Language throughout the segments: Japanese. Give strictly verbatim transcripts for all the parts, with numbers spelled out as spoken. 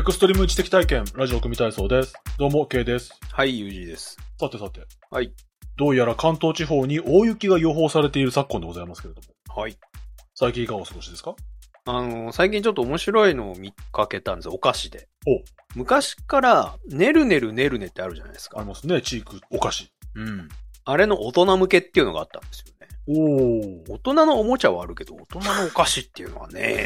エクストリーム知的体験、ラジオ組体操です。どうも、K です。 はい、ユージーです。 さてさて。 はい。 どうやら関東地方に大雪が予報されている昨今でございますけれども。 はい。 最近いかがお過ごしですか？ あのー、最近ちょっと面白いのを見かけたんですよ、お菓子で。 お。 昔から、ねるねるねるねってあるじゃないですか。 ありますね、チーク、お菓子。 うん。あれの大人向けっていうのがあったんですよね。 おー。 大人のおもちゃはあるけど、大人のお菓子っていうのはね。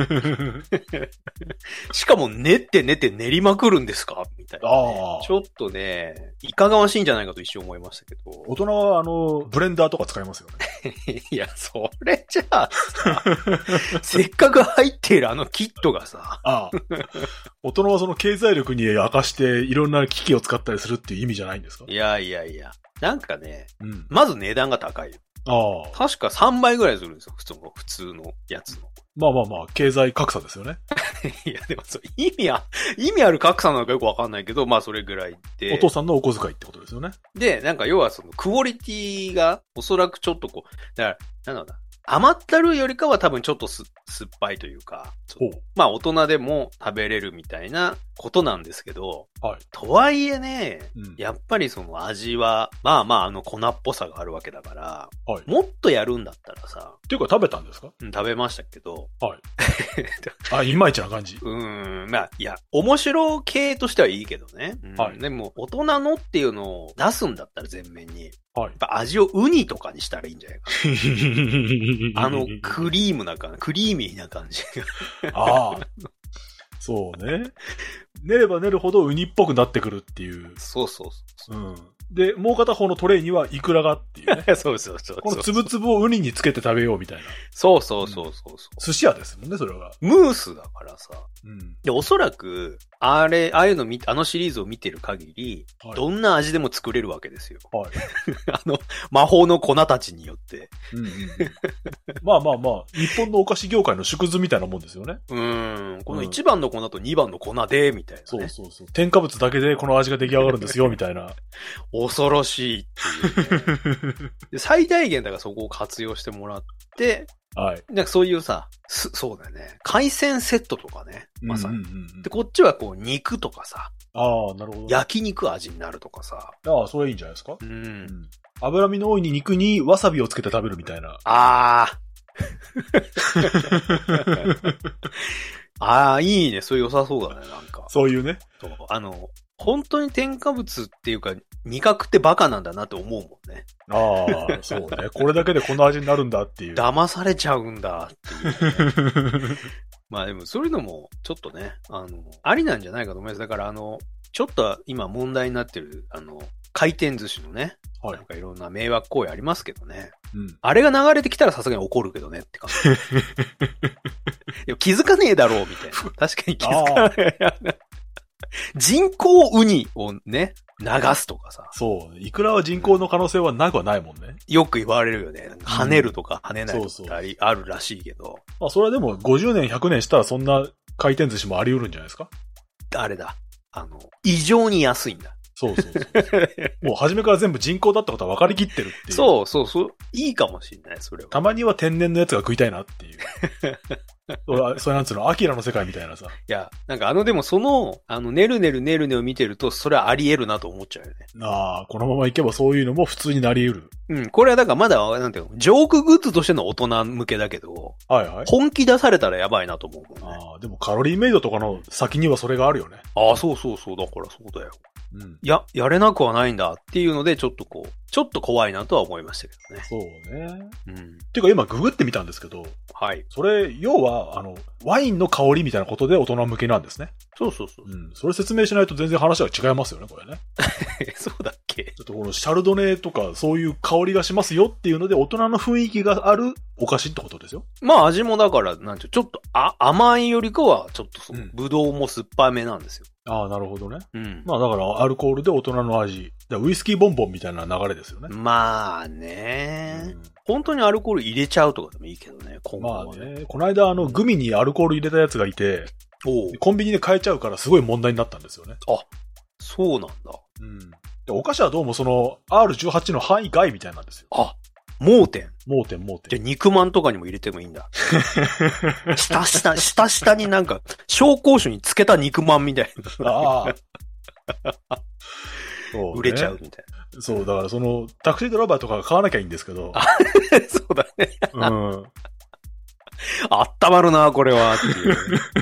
しかも練って練って練りまくるんですかみたいな、ね。ちょっとね、いかがわしいんじゃないかと一瞬思いましたけど。 大人はあの、ブレンダーとか使いますよね。 いや、それじゃあさ、せっかく入っているあのキットがさ。 ああ。大人はその経済力に明かしていろんな機器を使ったりするっていう意味じゃないんですか？ いやいやいや。なんかね、うん、まず値段が高いよ。 ああ。 確かさんばいぐらいするんですよ、普通の、普通のやつの。 まあまあまあ、経済格差ですよね。 いや、でもそう、意味あ、意味ある格差なのかよくわかんないけど、まあそれぐらいで。 お父さんのお小遣いってことですよね。 で、なんか要はその、クオリティが、おそらくちょっとこう、だから、なんだろうな。甘ったるいよりかは多分ちょっとす、酸っぱいというか、まあ大人でも食べれるみたいなことなんですけど、はい、とはいえね、うん、やっぱりその味は、まあまああの粉っぽさがあるわけだから、はい、もっとやるんだったらさ。 っていうか食べたんですか？ うん、食べましたけど。 はい。あ、いまいちな感じ。 うーん、まあ、いや、面白系としてはいいけどね。うん、はい。でも、大人のっていうのを出すんだったら全面に。はい。やっぱ味をウニとかにしたらいいんじゃないかな。あの、クリームな感じ、クリーミーな感じ。 ああ。そうね。練れば練るほどウニっぽくなってくるっていう。 そうそうそう。 うん。で、もう片方のトレイにはイクラがっていうね。 そうそうそう。 このつぶつぶをウニにつけて食べようみたいな。 そうそうそうそうそう、うん。 寿司屋ですもんね、それは。 ムースだからさ。うん。で、おそらく、あれ、ああいうの見、あのシリーズを見てる限り、はい、どんな味でも作れるわけですよ。はい。あの、魔法の粉たちによって。うんうんうん、 まあまあまあ、日本のお菓子業界の縮図みたいなもんですよね。 うん。このいちばんの粉とにばんの粉で、みたいな、ね、 そうそうそう。添加物だけでこの味が出来上がるんですよ、みたいな。 恐ろしいっていう、ねで。最大限だからそこを活用してもらって、はい。なんかそういうさ、す、そうだよね。海鮮セットとかね。まさに。うんうんうんうん、で、こっちはこう肉とかさ。 ああ、なるほど。 焼肉味になるとかさ。 ああ、それいいんじゃないですか。うん。うん、脂身の多い肉にわさびをつけて食べるみたいな。 ああ。ああ、いいね。それ良さそうだね、なんか。 そういうね。 そう。あの、本当に添加物っていうか、味覚ってバカなんだなって思うもんね。 ああ、そうね。これだけでこの味になるんだっていう。 騙されちゃうんだっていう、ね。まあでもそういうのも、ちょっとね、あの、ありなんじゃないかと思います。だからあの、ちょっと今問題になってる、あの、回転寿司のね、はい、なんかいろんな迷惑行為ありますけどね。うん、あれが流れてきたらさすがに怒るけどねって感じ。いや気づかねえだろうみたいな。確かに気づかない。人工ウニをね、流すとかさ。 そう。イクラは人工の可能性はなくはないもんね。 よく言われるよね。跳ねるとか跳ねないとかあり、そうそうあるらしいけど。 まあそれはでもごじゅうねん、ひゃくねんしたらそんな回転寿司もあり得るんじゃないですか？ あれだ。あの、異常に安いんだ。 そうそうそう。もう初めから全部人工だったことは分かりきってるっていう。 そうそうそう。いいかもしんない、それは。 たまには天然のやつが食いたいなっていう。それ、それなんつうの、アキラの世界みたいなさ。 いや、なんかあのでもその、あの、ねるねるねるねを見てると、それはあり得るなと思っちゃうよね。 ああ、このままいけばそういうのも普通になり得る。 うん、これはだからまだ、なんていうの、ジョークグッズとしての大人向けだけど、はいはい。本気出されたらやばいなと思うもんね。 ああ、でもカロリーメイドとかの先にはそれがあるよね。 ああ、そうそうそう、だからそうだよ。うん、や、やれなくはないんだっていうので、ちょっとこう、ちょっと怖いなとは思いましたけどね。 そうね。うん。っていうか今ググってみたんですけど、はい。それ、要は、あの、ワインの香りみたいなことで大人向けなんですね。 そうそうそう。 うん。それ説明しないと全然話が違いますよね、これね。 そうだっけ？ ちょっとこのシャルドネとかそういう香りがしますよっていうので大人の雰囲気があるお菓子ってことですよ。 まあ味もだから、なんていう、ちょっとあ甘いよりかは、ちょっとその、ぶどうも酸っぱめなんですよ。 ああ、なるほどね。うん。まあだからアルコールで大人の味。ウイスキーボンボンみたいな流れですよね。 まあね、うん。本当にアルコール入れちゃうとかでもいいけどね、今後は、ね。 まあね。この間あの、グミにアルコール入れたやつがいて、おコンビニで買えちゃうからすごい問題になったんですよね。 あ、そうなんだ。 うん。でお菓子はどうもその アールじゅうはち の範囲外みたいなんですよ。 あ、盲点。 盲点盲点。 じゃあ肉まんとかにも入れてもいいんだ。下下、下下になんか、紹興酒につけた肉まんみたいな。ああ。そうね、売れちゃうみたいな。そう、だからその、タクシードライバーとか買わなきゃいいんですけど。 そうだね。うん。あったまるな、これは、っていう。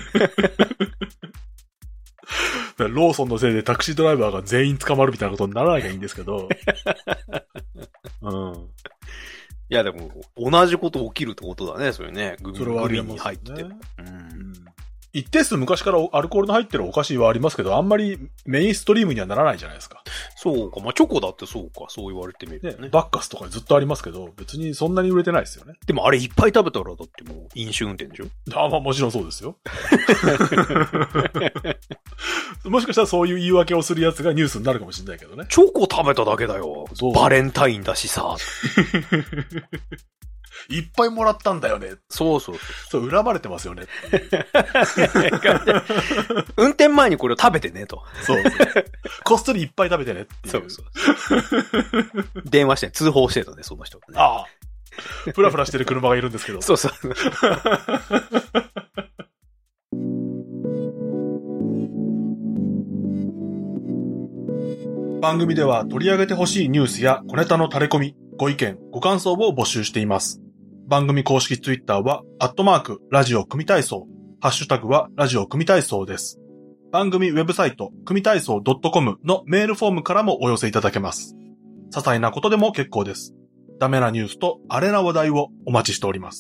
ローソンのせいでタクシードライバーが全員捕まるみたいなことにならなきゃいいんですけど。うん。 いやでも、同じこと起きるってことだね、それね。グミ、グミに入ってて。うん。 一定数昔からアルコールの入ってるお菓子はありますけど、あんまりメインストリームにはならないじゃないですか。 そうか。まあ、チョコだってそうか。そう言われてみるとね。 ね、バッカスとかずっとありますけど、別にそんなに売れてないですよね。 でもあれいっぱい食べたらだってもう飲酒運転でしょ？ あ、まあもちろんそうですよ。もしかしたらそういう言い訳をするやつがニュースになるかもしれないけどね。 チョコ食べただけだよ。バレンタインだしさ。 いっぱいもらったんだよね。 そうそうそう。そう、恨まれてますよね。 運転前にこれを食べてねと。 そうそう。こっそりいっぱい食べてねっていう。そうそう。 電話して通報してたね、その人がね。 ああ。フラフラしてる車がいるんですけど。 そうそう。 番組では取り上げてほしいニュースや小ネタの垂れ込み、ご意見、ご感想を募集しています。番組公式ツイッターは、アットマーク、ラジオ組体操。ハッシュタグは、ラジオ組体操です。番組ウェブサイト、組体操 .com のメールフォームからもお寄せいただけます。些細なことでも結構です。ダメなニュースとアレな話題をお待ちしております。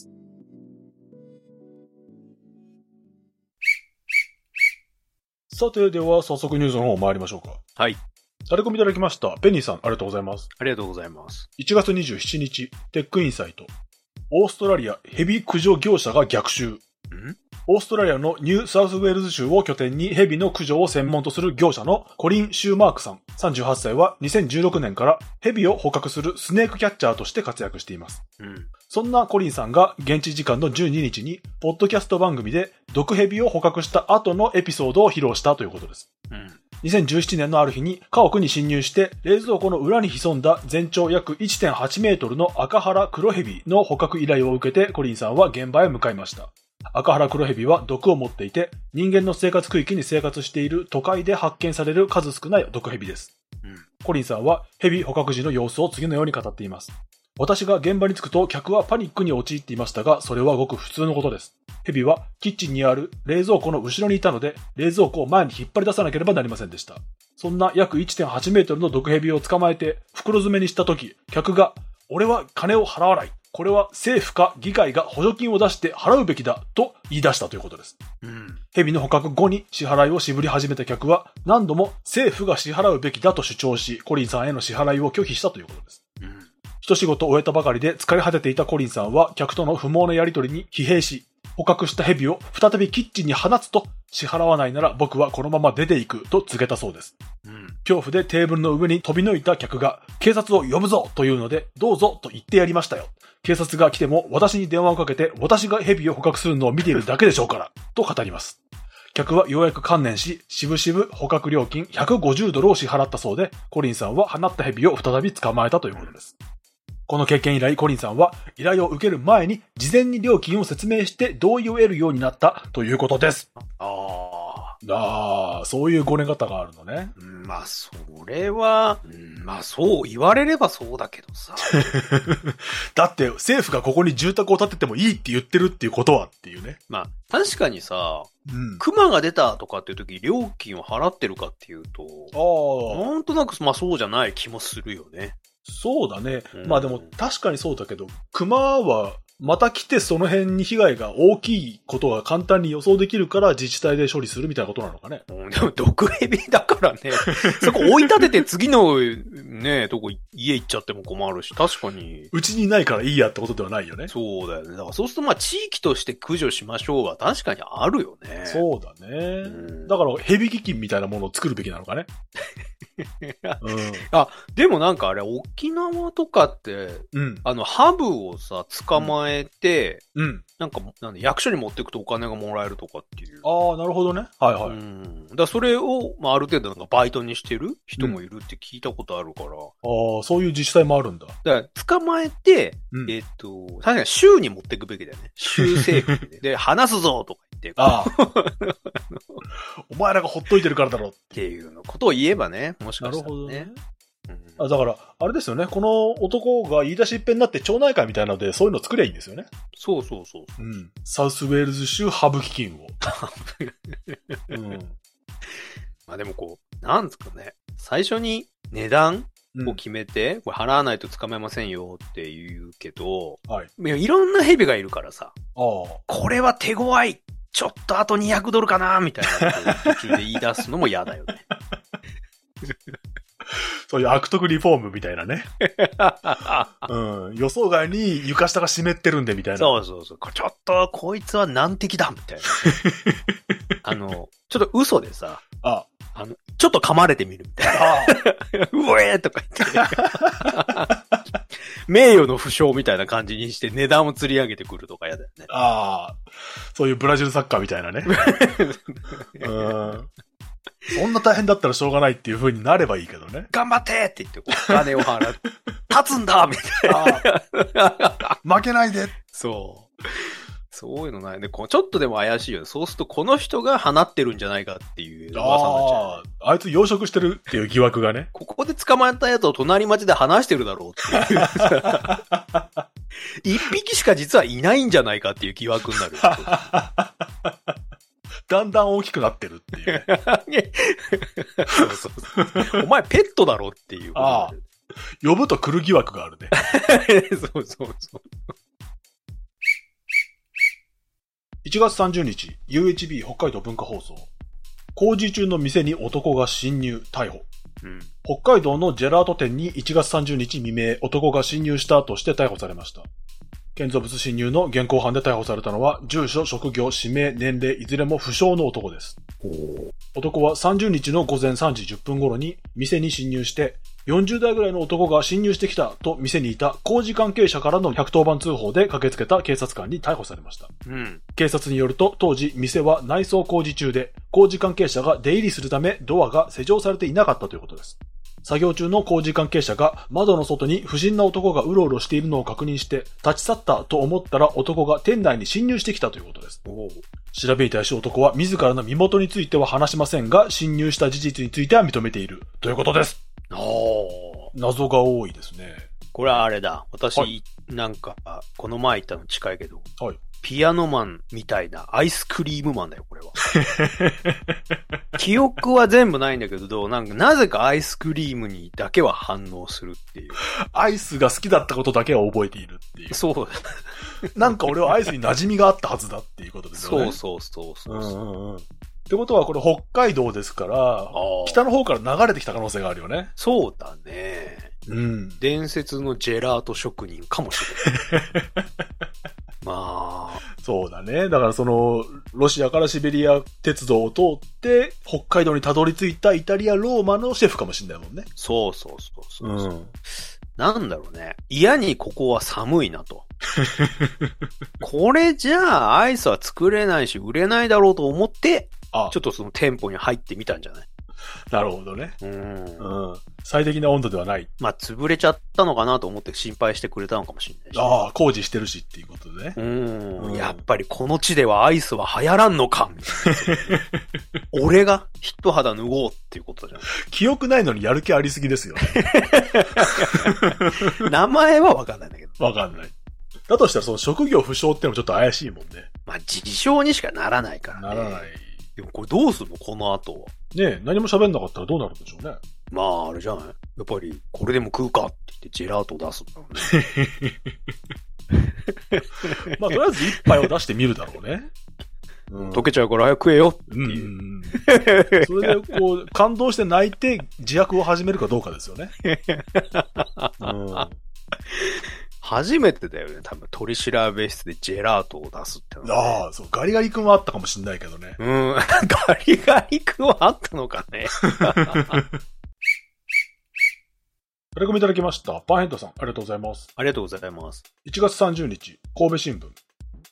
さて、では早速ニュースの方参りましょうか。 はい。 タレコミいただきました。ペニーさん、ありがとうございます。 ありがとうございます。 いちがつにじゅうしちにち、テックインサイト。オーストラリアヘビ駆除業者が逆襲。んオーストラリアのニューサウスウェールズ州を拠点にヘビの駆除を専門とする業者のコリン・シューマークさん、さんじゅうはっさいはにせんじゅうろくねんからヘビを捕獲するスネークキャッチャーとして活躍しています。うん、そんなコリンさんが現地時間のじゅうににちにポッドキャスト番組で毒ヘビを捕獲した後のエピソードを披露したということです。うんにせんじゅうななねんのある日に家屋に侵入して冷蔵庫の裏に潜んだ全長約 いってんはちメートルの赤原黒ヘビの捕獲依頼を受けてコリンさんは現場へ向かいました。赤原黒ヘビは毒を持っていて人間の生活区域に生活している都会で発見される数少ない毒ヘビです。うん、コリンさんはヘビ捕獲時の様子を次のように語っています。私が現場に着くと客はパニックに陥っていましたが、それはごく普通のことです。ヘビはキッチンにある冷蔵庫の後ろにいたので、冷蔵庫を前に引っ張り出さなければなりませんでした。そんな約 いってんはちメートルの毒ヘビを捕まえて袋詰めにしたとき、客が、俺は金を払わない。これは政府か議会が補助金を出して払うべきだと言い出したということです。うん、ヘビの捕獲後に支払いを渋り始めた客は何度も政府が支払うべきだと主張し、コリンさんへの支払いを拒否したということです。うん、一仕事終えたばかりで疲れ果てていたコリンさんは客との不毛なやり取りに疲弊し、捕獲したヘビを再びキッチンに放つと、支払わないなら僕はこのまま出ていくと告げたそうです。うん、恐怖でテーブルの上に飛び抜いた客が警察を呼ぶぞというので、どうぞと言ってやりましたよ。警察が来ても私に電話をかけて私がヘビを捕獲するのを見ているだけでしょうからと語ります。客はようやく観念し、しぶしぶ捕獲料金ひゃくごじゅうドルを支払ったそうで、コリンさんは放ったヘビを再び捕まえたということです。この経験以来、コリンさんは依頼を受ける前に事前に料金を説明して同意を得るようになったということです。ああ、あそういうごね方があるのね。 うん、まあ、それは、うん、まあそう言われればそうだけどさ。 だって政府がここに住宅を建ててもいいって言ってるっていうことはっていうね。 まあ確かにさ、うん、熊が出たとかっていう時料金を払ってるかっていうと、あなんとなくまあそうじゃない気もするよね。 そうだね。うん、まあでも確かにそうだけど、熊はまた来てその辺に被害が大きいことが簡単に予想できるから自治体で処理するみたいなことなのかね。 うん、でも毒ヘビだからね。そこ追い立てて次のね、とこ家行っちゃっても困るし、確かに。 うちにいないからいいやってことではないよね。 そうだよね。だからそうするとまあ地域として駆除しましょうは確かにあるよね。 そうだね。うん、だからヘビ基金みたいなものを作るべきなのかね。 うん、あ、でもなんかあれ沖縄とかって、うん、あのハブをさ捕まえて、うん、 なんか、なんで役所に持っていくとお金がもらえるとかっていう。 ああ、なるほどね。はいはい。 うん。だからそれを、まあ、ある程度なんかバイトにしてる人もいるって聞いたことあるから。うん、ああ、そういう自治体もあるんだ。 だから、捕まえて、うん、えっと、確かに州に持っていくべきだよね。州政府で。で、話すぞとか言って。ああ。 お前らがほっといてるからだろ。 っていうのことを言えばね、もしかしたらね。なるほどね。 うん、あだから、あれですよね。この男が言い出しっぺになって町内会みたいなので、そういうの作りゃいいんですよね。 そうそうそう。 うん。サウスウェールズ州ハブ基金を。 うん、まあでもこう、なんですかね。最初に値段を決めて、うん、これ払わないと捕まえませんよって言うけど、はい。いろんなヘビがいるからさ。ああ。これは手強い。ちょっとあとにひゃくドルかなみたいなことを途中で言い出すのも嫌だよね。 そういう悪徳リフォームみたいなね。うん。予想外に床下が湿ってるんでみたいな。 そうそうそう。ちょっとこいつは難敵だみたいな。あの、ちょっと嘘でさ。ああの、ちょっと噛まれてみるみたいな。うえーとか言って。名誉の負傷みたいな感じにして値段を釣り上げてくるとか嫌だよね。 ああ。そういうブラジルサッカーみたいなね。うんそんな大変だったらしょうがないっていう風になればいいけどね。 頑張ってって言って、お金を払う。立つんだみたいな。負けないで。 そう。そういうのないね。こうちょっとでも怪しいよね。そうするとこの人が放ってるんじゃないかっていう噂になっちゃう、ね。 ああ、あいつ養殖してるっていう疑惑がね。 ここで捕まえたやつを隣町で話してるだろうっていう。一匹しか実はいないんじゃないかっていう疑惑になる。 だんだん大きくなってるっていう、ね。 そうそうそう。お前ペットだろっていう。ああ。 呼ぶと来る疑惑があるね。 そうそうそう。 いちがつさんじゅうにち、ユーエイチビー 北海道文化放送。工事中の店に男が侵入、逮捕。うん、北海道のジェラート店にいちがつさんじゅうにち未明、男が侵入したとして逮捕されました。建造物侵入の現行犯で逮捕されたのは、住所、職業、氏名、年齢、いずれも不詳の男です。男はさんじゅうにちのごぜんさんじじゅっぷん頃に店に侵入して、よんじゅうだいぐらいの男が侵入してきたと店にいた工事関係者からのひゃくとおばん通報で駆けつけた警察官に逮捕されました。うん、警察によると当時店は内装工事中で工事関係者が出入りするためドアが施錠されていなかったということです。作業中の工事関係者が窓の外に不審な男がうろうろしているのを確認して立ち去ったと思ったら男が店内に侵入してきたということです。調べに対し男は自らの身元については話しませんが侵入した事実については認めているということです。謎が多いですね。 これはあれだ。私、はい、なんか、この前言ったの近いけど、はい、ピアノマンみたいなアイスクリームマンだよ、これは。記憶は全部ないんだけど、なんか、なぜかアイスクリームにだけは反応するっていう。 アイスが好きだったことだけは覚えているっていう。 そう。 なんか俺はアイスに馴染みがあったはずだっていうことですよね。 そうそうそうそうそう。うんうんうんってことはこれ北海道ですから、北の方から流れてきた可能性があるよね。 そうだね。うん。伝説のジェラート職人かもしれない。まあ。 そうだね。だからその、ロシアからシベリア鉄道を通って、北海道にたどり着いたイタリア・ローマのシェフかもしれないもんね。 そうそうそうそうそう、うん。なんだろうね。嫌にここは寒いなと。これじゃあアイスは作れないし売れないだろうと思って、ああちょっとその店舗に入ってみたんじゃない？ なるほどね。うん。うん。最適な温度ではない。 まあ、潰れちゃったのかなと思って心配してくれたのかもしれないし、ね。 ああ、工事してるしっていうことでね。 うん。うんやっぱりこの地ではアイスは流行らんのかみたいな。俺が一肌脱ごうっていうことじゃん。 記憶ないのにやる気ありすぎですよね。 名前はわかんないんだけど。 わかんない。だとしたらその職業不詳ってのもちょっと怪しいもんね。 まあ、自称にしかならないからね。 ならない。 でもこれどうするのこの後は。 ねえ、何も喋んなかったらどうなるんでしょうね。 まあ、あれじゃないやっぱり、これでも食うかって言ってジェラートを出すんだろうね。 まあ、とりあえず一杯を出してみるだろうね。 うん、溶けちゃうから早く食えよっていう。うん、 それで、こう、感動して泣いて自白を始めるかどうかですよね。うん初めてだよね。多分取り調べ室でジェラートを出すってのは、ね。 ああ、そう。ガリガリ君はあったかもしんないけどね。 うん。ガリガリ君はあったのかね。 タレコミいただきました。パンヘッドさん、ありがとうございます。 ありがとうございます。 いちがつさんじゅうにち、神戸新聞。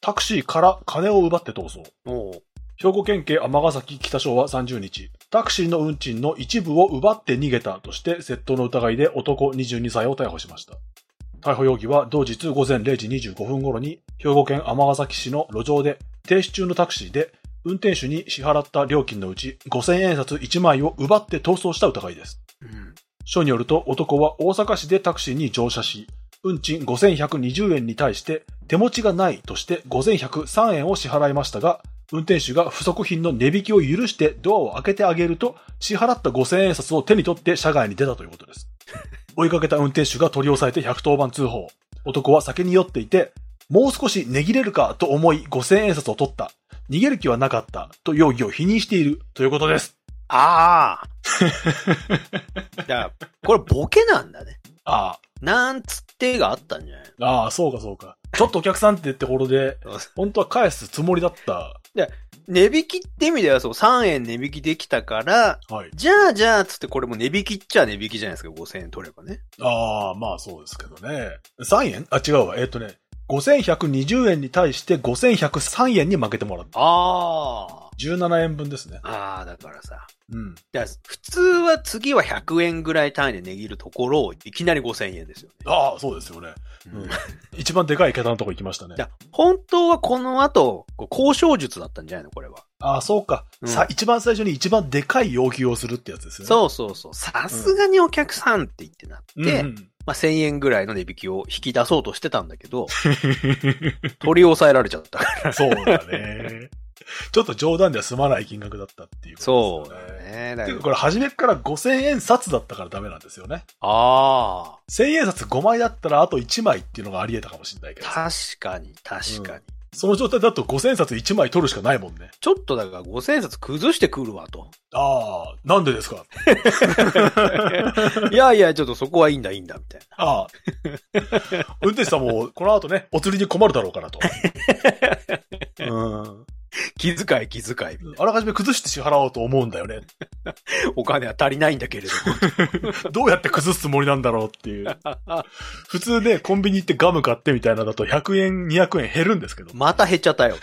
タクシーから金を奪って逃走。 おう。 兵庫県警尼崎北署はさんじゅうにち、タクシーの運賃の一部を奪って逃げたとして窃盗の疑いで男にじゅうにさいを逮捕しました。逮捕容疑は同日午前れいじにじゅうごふん頃に兵庫県尼崎市の路上で停止中のタクシーで運転手に支払った料金のうちごせんえん札いちまいを奪って逃走した疑いです。 うん、 署によると男は大阪市でタクシーに乗車し、運賃ごせんひゃくにじゅうえんに対して手持ちがないとしてごせんひゃくさんえんを支払いましたが、運転手が不足品の値引きを許してドアを開けてあげると、支払ったごせんえん札を手に取って車外に出たということです。追いかけた運転手が取り押さえてひゃくとおばん通報。男は酒に酔っていて、もう少し値切れるかと思いごせんえん札を取った。逃げる気はなかったと容疑を否認しているということです。 ああ。いや、これボケなんだね。 ああ。 なんつってがあったんじゃない？ ああ、そうかそうか。ちょっとお客さんってところで、本当は返すつもりだった。 で、値引きって意味ではそう、さんえん値引きできたから、はい、じゃあじゃあつってこれも値引きっちゃ値引きじゃないですか、ごせんえん取ればね。 ああ、まあそうですけどね。さんえん？あ、違うわ。えっとね、ごせんひゃくにじゅうえんに対してごせんひゃくさんえんに負けてもらった。 ああ。 じゅうななえんぶんですね。 ああ、だからさ。 うん。 だ普通は次はひゃくえんぐらい単位で値切るところをいきなりごせんえんですよね。 ああ、そうですよね。うん、一番でかい桁のとこ行きましたね。 いや、本当はこの後、交渉術だったんじゃないのこれは。 ああ、そうか、うん、さ。一番最初に一番でかい要求をするってやつですよね。 そうそうそう。さすがにお客さんって言ってなって、うんうん、まあ、せんえんぐらいの値引きを引き出そうとしてたんだけど、取り押さえられちゃったから。 そうだね。ちょっと冗談では済まない金額だったっていうことですよね。そうね。だけどこれ初めからごせんえん札だったからダメなんですよね。 ああ。 せんえん札ごまいだったらあといちまいっていうのがあり得たかもしれないけど。 確かに、確かに、うん。 その状態だとごせんえん札いちまい取るしかないもんね。 ちょっとだからごせんえん札崩してくるわと。 ああ、なんでですかいやいや、ちょっとそこはいいんだ、いいんだ、みたいな。 ああ。運転手さんもこの後ね、お釣りに困るだろうからと。うん。 気遣い気遣いみたいな。 あらかじめ崩して支払おうと思うんだよね。 お金は足りないんだけれど。 どうやって崩すつもりなんだろうっていう。普通ね、コンビニ行ってガム買ってみたいなだとひゃくえん、にひゃくえん減るんですけど。 また減っちゃったよ。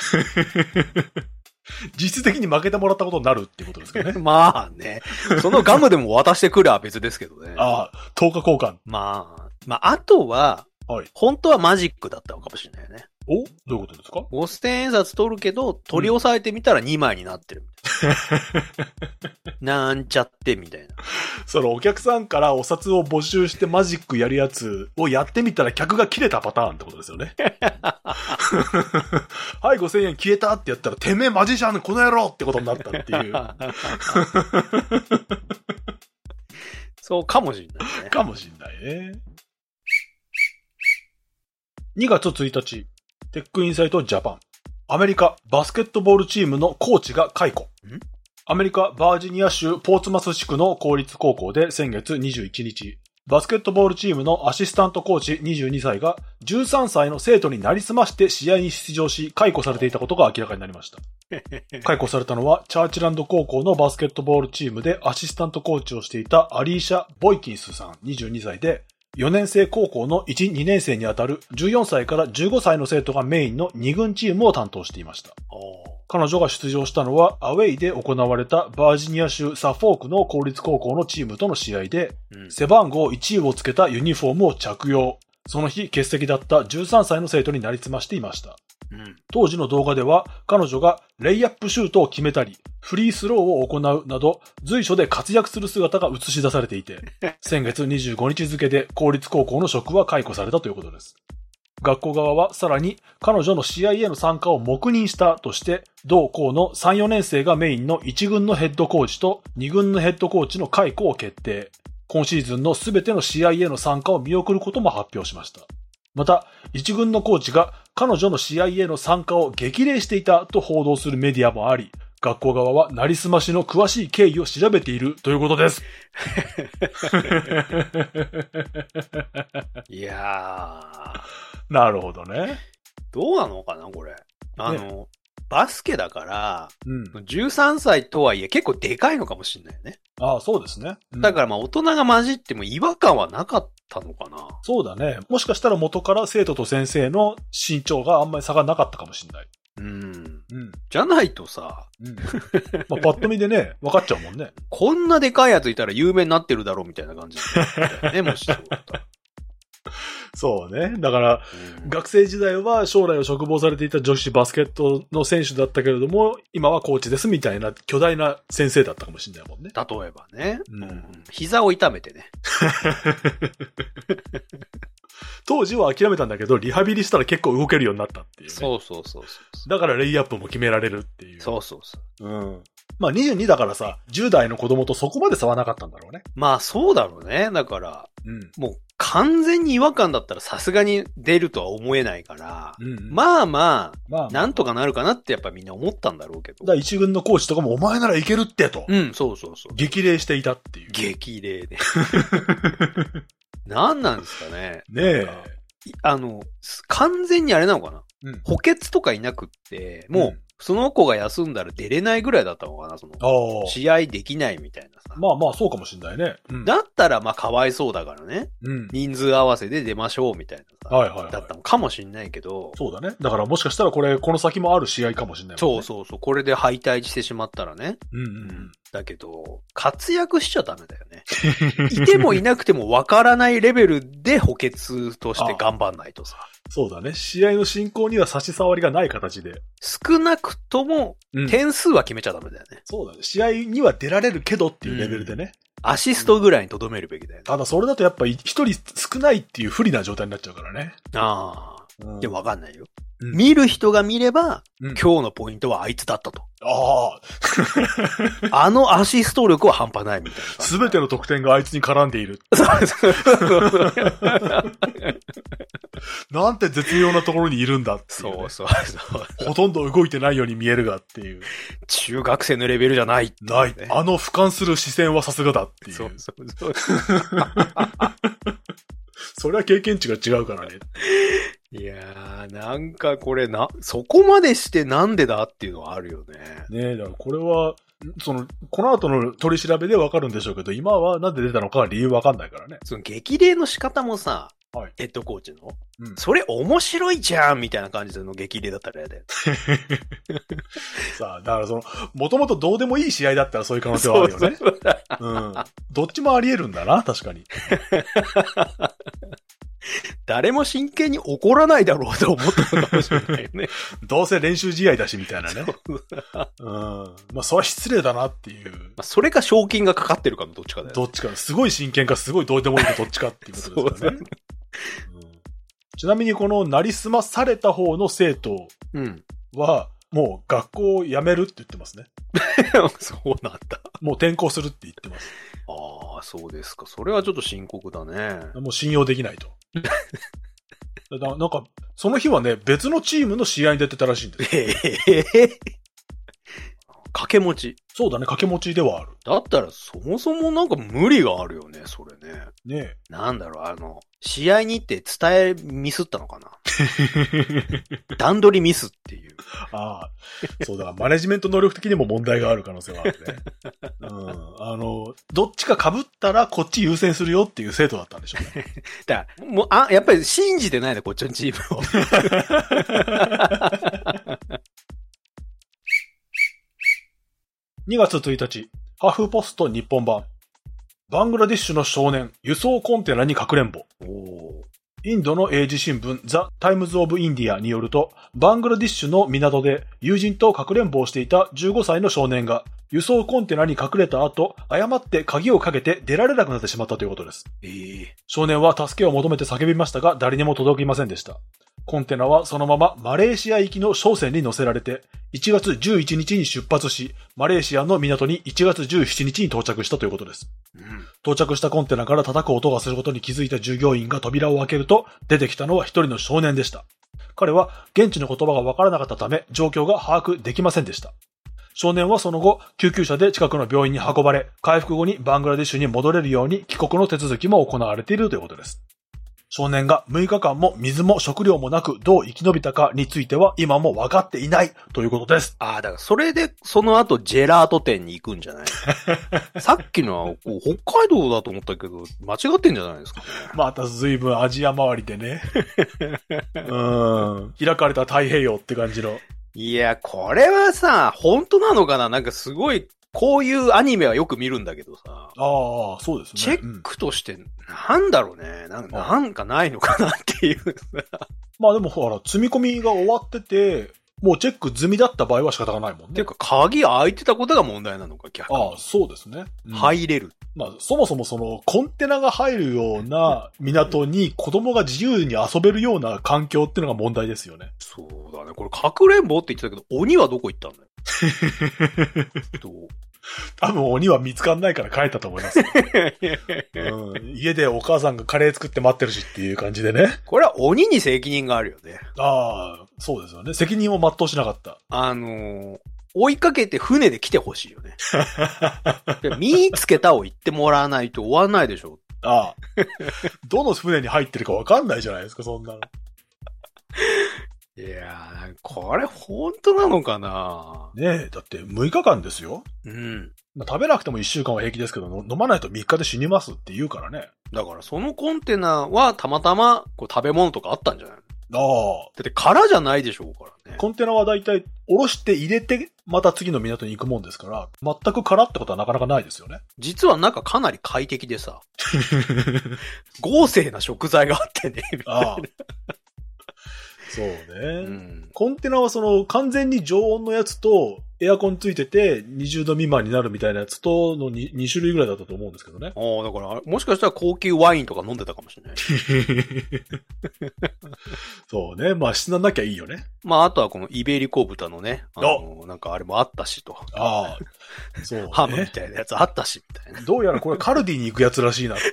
実質的に負けてもらったことになるっていうことですかね。 まあね。そのガムでも渡してくるは別ですけどね。 ああ、とおか交換。 まあ。まあ、あとは、はい、本当はマジックだったのかもしれないよね。 お？どういうことですか？ ごせんえん札取るけど、取り押さえてみたらにまいになってるみたいな。なんちゃってみたいな。 そのお客さんからお札を募集してマジックやるやつをやってみたら客が切れたパターンってことですよね。はい、ごせんえん消えたってやったら、てめえマジシャンこの野郎ってことになったっていう。 そうかもしんないね。 かもしんないね。にがつついたち、テックインサイトジャパン。アメリカバスケットボールチームのコーチが解雇。アメリカバージニア州ポーツマス地区の公立高校で先月にじゅういちにち、バスケットボールチームのアシスタントコーチにじゅうにさいがじゅうさんさいの生徒になりすまして試合に出場し解雇されていたことが明らかになりました。解雇されたのはチャーチランド高校のバスケットボールチームでアシスタントコーチをしていたアリーシャ・ボイキンスさんにじゅうにさいで、よねん生高校のいち、にねん生にあたるじゅうよんさいからじゅうごさいの生徒がメインのに軍チームを担当していました。彼女が出場したのはアウェイで行われたバージニア州サフォークの公立高校のチームとの試合で、うん、背番号いちをつけたユニフォームを着用。その日欠席だったじゅうさんさいの生徒になりすましていました。うん、当時の動画では彼女がレイアップシュートを決めたり、フリースローを行うなど随所で活躍する姿が映し出されていて、先月にじゅうごにち付で公立高校の職は解雇されたということです。学校側はさらに彼女の試合への参加を黙認したとして、同校のさん、よねん生がメインのいち軍のヘッドコーチとに軍のヘッドコーチの解雇を決定。今シーズンのすべての試合への参加を見送ることも発表しました。また、一軍のコーチが彼女の試合への参加を激励していたと報道するメディアもあり、学校側はなりすましの詳しい経緯を調べているということです。 いやー。なるほどね。 どうなのかな、これ。あの、ね、バスケだから、 うん、 じゅうさんさいとはいえ結構でかいのかもしれないよね。 ああ、そうですね。 うん、だからまあ大人が混じっても違和感はなかったのかな。 そうだね。もしかしたら元から生徒と先生の身長があんまり差がなかったかもしれない。 うん。うん。 うん。 じゃないとさ、 うん。まあ、パッと見でね、分かっちゃうもんね。 こんなでかいやついたら有名になってるだろうみたいな感じだよね、もしそうだったら。 そうね。だから、うん、学生時代は将来を嘱望されていた女子バスケットの選手だったけれども、今はコーチですみたいな巨大な先生だったかもしれないもんね。 例えばね。うん、膝を痛めてね。 当時は諦めたんだけど、リハビリしたら結構動けるようになったっていう、ね。 そうそうそうそうだからレイアップも決められるっていう。 そうそうそう。 うん。まあにじゅうにだからさ、じゅう代の子供とそこまで差はなかったんだろうね。 まあそうだろうね。だから、うん、もう完全に違和感だったらさすがに出るとは思えないから、うんうん、まあまあ、まあまあ、なんとかなるかなってやっぱみんな思ったんだろうけど。 だから一軍のコーチとかもお前ならいけるってと。 うん、そうそうそう。 激励していたっていう。 激励で。何なんですかね。 ねえ。 あの、完全にあれなのかな、うん、補欠とかいなくって、もう、うんその子が休んだら出れないぐらいだったのかな、その、試合できないみたいなさ。 まあまあ、そうかもしんないね。 うん、だったら、まあ、かわいそうだからね。うん、人数合わせで出ましょうみたいなさ。はいはいはい。だったのかもしんないけど。 そうだね。だからもしかしたらこれ、この先もある試合かもしんないもんね。 そうそうそう。これで敗退してしまったらね。うんうんうん。だけど、活躍しちゃダメだよね。いてもいなくても分からないレベルで補欠として頑張んないとさ。 そうだね。試合の進行には差し障りがない形で。 少なくとも、点数は決めちゃダメだよね、 うん。そうだね。試合には出られるけどっていうレベルでね。 うん、アシストぐらいに留めるべきだよね。 ただそれだとやっぱ一人少ないっていう不利な状態になっちゃうからね。 ああ。うん、でも分かんないよ。うん、見る人が見れば、うん、今日のポイントはあいつだったと。ああ。あのアシスト力は半端ないみたいな。 すべての得点があいつに絡んでいる。なんて絶妙なところにいるんだっていう、ね。そうそうそう。ほとんど動いてないように見えるがっていう。 中学生のレベルじゃないっていう、ね。 ない。あの俯瞰する視線はさすがだっていう。そうそうそう。それは経験値が違うからね。 いやー、なんかこれな、そこまでしてなんでだっていうのはあるよね。 ねえ、だからこれは、その、この後の取り調べでわかるんでしょうけど、今はなんで出たのかは理由わかんないからね。 その激励の仕方もさ、はい、ヘッドコーチの、うん、それ面白いじゃんみたいな感じの激励だったら嫌だよ。 さあ、だからその、もともとどうでもいい試合だったらそういう可能性はあるよね。そうそううん。どっちもあり得るんだな、確かに。 誰も真剣に怒らないだろうと思ったのかもしれないよね。 どうせ練習試合だしみたいなね。うん。まあ、それは失礼だなっていう。まあ、それか賞金がかかってるかのどっちかだよね。 どっちか。すごい真剣かすごいどうでもいいかどっちかっていうことですからね。うん、ちなみにこのなりすまされた方の生徒は、もう学校を辞めるって言ってますね。 そうなんだ。 もう転校するって言ってます。 ああ、そうですか。それはちょっと深刻だね。 もう信用できないと。だなんか、その日はね、別のチームの試合に出てたらしいんです。えー、 掛け持ち。 そうだね、掛け持ちではある。 だったらそもそもなんか無理があるよね、それね。 ねえ。 なんだろう、あの、試合に行って伝えミスったのかな。段取りミスっていう。 ああ。そうだ、マネジメント能力的にも問題がある可能性はあるね。うん。あの、どっちか被ったらこっち優先するよっていう生徒だったんでしょうね。 だから、もう、あ、やっぱり信じてないね、こっちのチームを。 にがつついたち、ハフポスト日本版。バングラディッシュの少年、輸送コンテナにかくれんぼ。インドの英字新聞、ザ・タイムズ・オブ・インディアによると、バングラディッシュの港で友人とかくれんぼをしていたじゅうごさいの少年が、輸送コンテナに隠れた後、誤って鍵をかけて出られなくなってしまったということです。えー、少年は助けを求めて叫びましたが、誰にも届きませんでした。コンテナはそのままマレーシア行きの商船に乗せられて、いちがつじゅういちにちに出発し、マレーシアの港にいちがつじゅうしちにちに到着したということです。うん、到着したコンテナから叩く音がすることに気づいた従業員が扉を開けると、出てきたのは一人の少年でした。彼は現地の言葉がわからなかったため、状況が把握できませんでした。少年はその後、救急車で近くの病院に運ばれ、回復後にバングラディッシュに戻れるように帰国の手続きも行われているということです。 少年がむいかかんも水も食料もなくどう生き延びたかについては今も分かっていないということです。 ああ、だからそれでその後ジェラート店に行くんじゃないさっきのはこう北海道だと思ったけど間違ってんじゃないですかね。 また随分アジア周りでね。うん。開かれた太平洋って感じの。 いや、これはさ、本当なのかな？なんかすごい、こういうアニメはよく見るんだけどさ。 ああ、そうですね。 チェックとして、なんだろうね。なんか、なんかないのかなっていうさ。 まあでもほら、積み込みが終わってて、もうチェック済みだった場合は仕方がないもんね。 っていうか、鍵開いてたことが問題なのか、逆に。 ああ、そうですね。 うん、入れる。 まあ、そもそもその、コンテナが入るような港に子供が自由に遊べるような環境っていうのが問題ですよね。 そうだね。これ、かくれんぼって言ってたけど、鬼はどこ行ったんだよ。どう多分鬼は見つかんないから帰ったと思います、うん。家でお母さんがカレー作って待ってるしっていう感じでね。 これは鬼に責任があるよね。 ああ、そうですよね。責任を全うしなかった。 あのー、追いかけて船で来てほしいよね。見つけたを言ってもらわないと終わんないでしょ。 ああ。どの船に入ってるかわかんないじゃないですか、そんなの。 いやー、これ本当なのかな？ ねえ、だってむいかかんですよ。 うん。 まあ、食べなくてもいっしゅうかんは平気ですけど、飲まないとみっかで死にますって言うからね。 だからそのコンテナはたまたまこう食べ物とかあったんじゃないの？ ああ。 だって空じゃないでしょうからね。 コンテナはだいたい下ろして入れて、また次の港に行くもんですから、全く空ってことはなかなかないですよね。 実は中かなり快適でさ。豪勢な食材があってね。 ああ。そうね、 うん。 コンテナはその完全に常温のやつとエアコンついててにじゅうど未満になるみたいなやつとの 2, に種類ぐらいだったと思うんですけどね。 ああ、だからもしかしたら高級ワインとか飲んでたかもしれない。 そうね。まあ死ななきゃいいよね。 まああとはこのイベリコ豚のね、あのなんかあれもあったしと。 ああ。そう、ね。 ハムみたいなやつあったしみたいな。 どうやらこれカルディに行くやつらしいなっていう。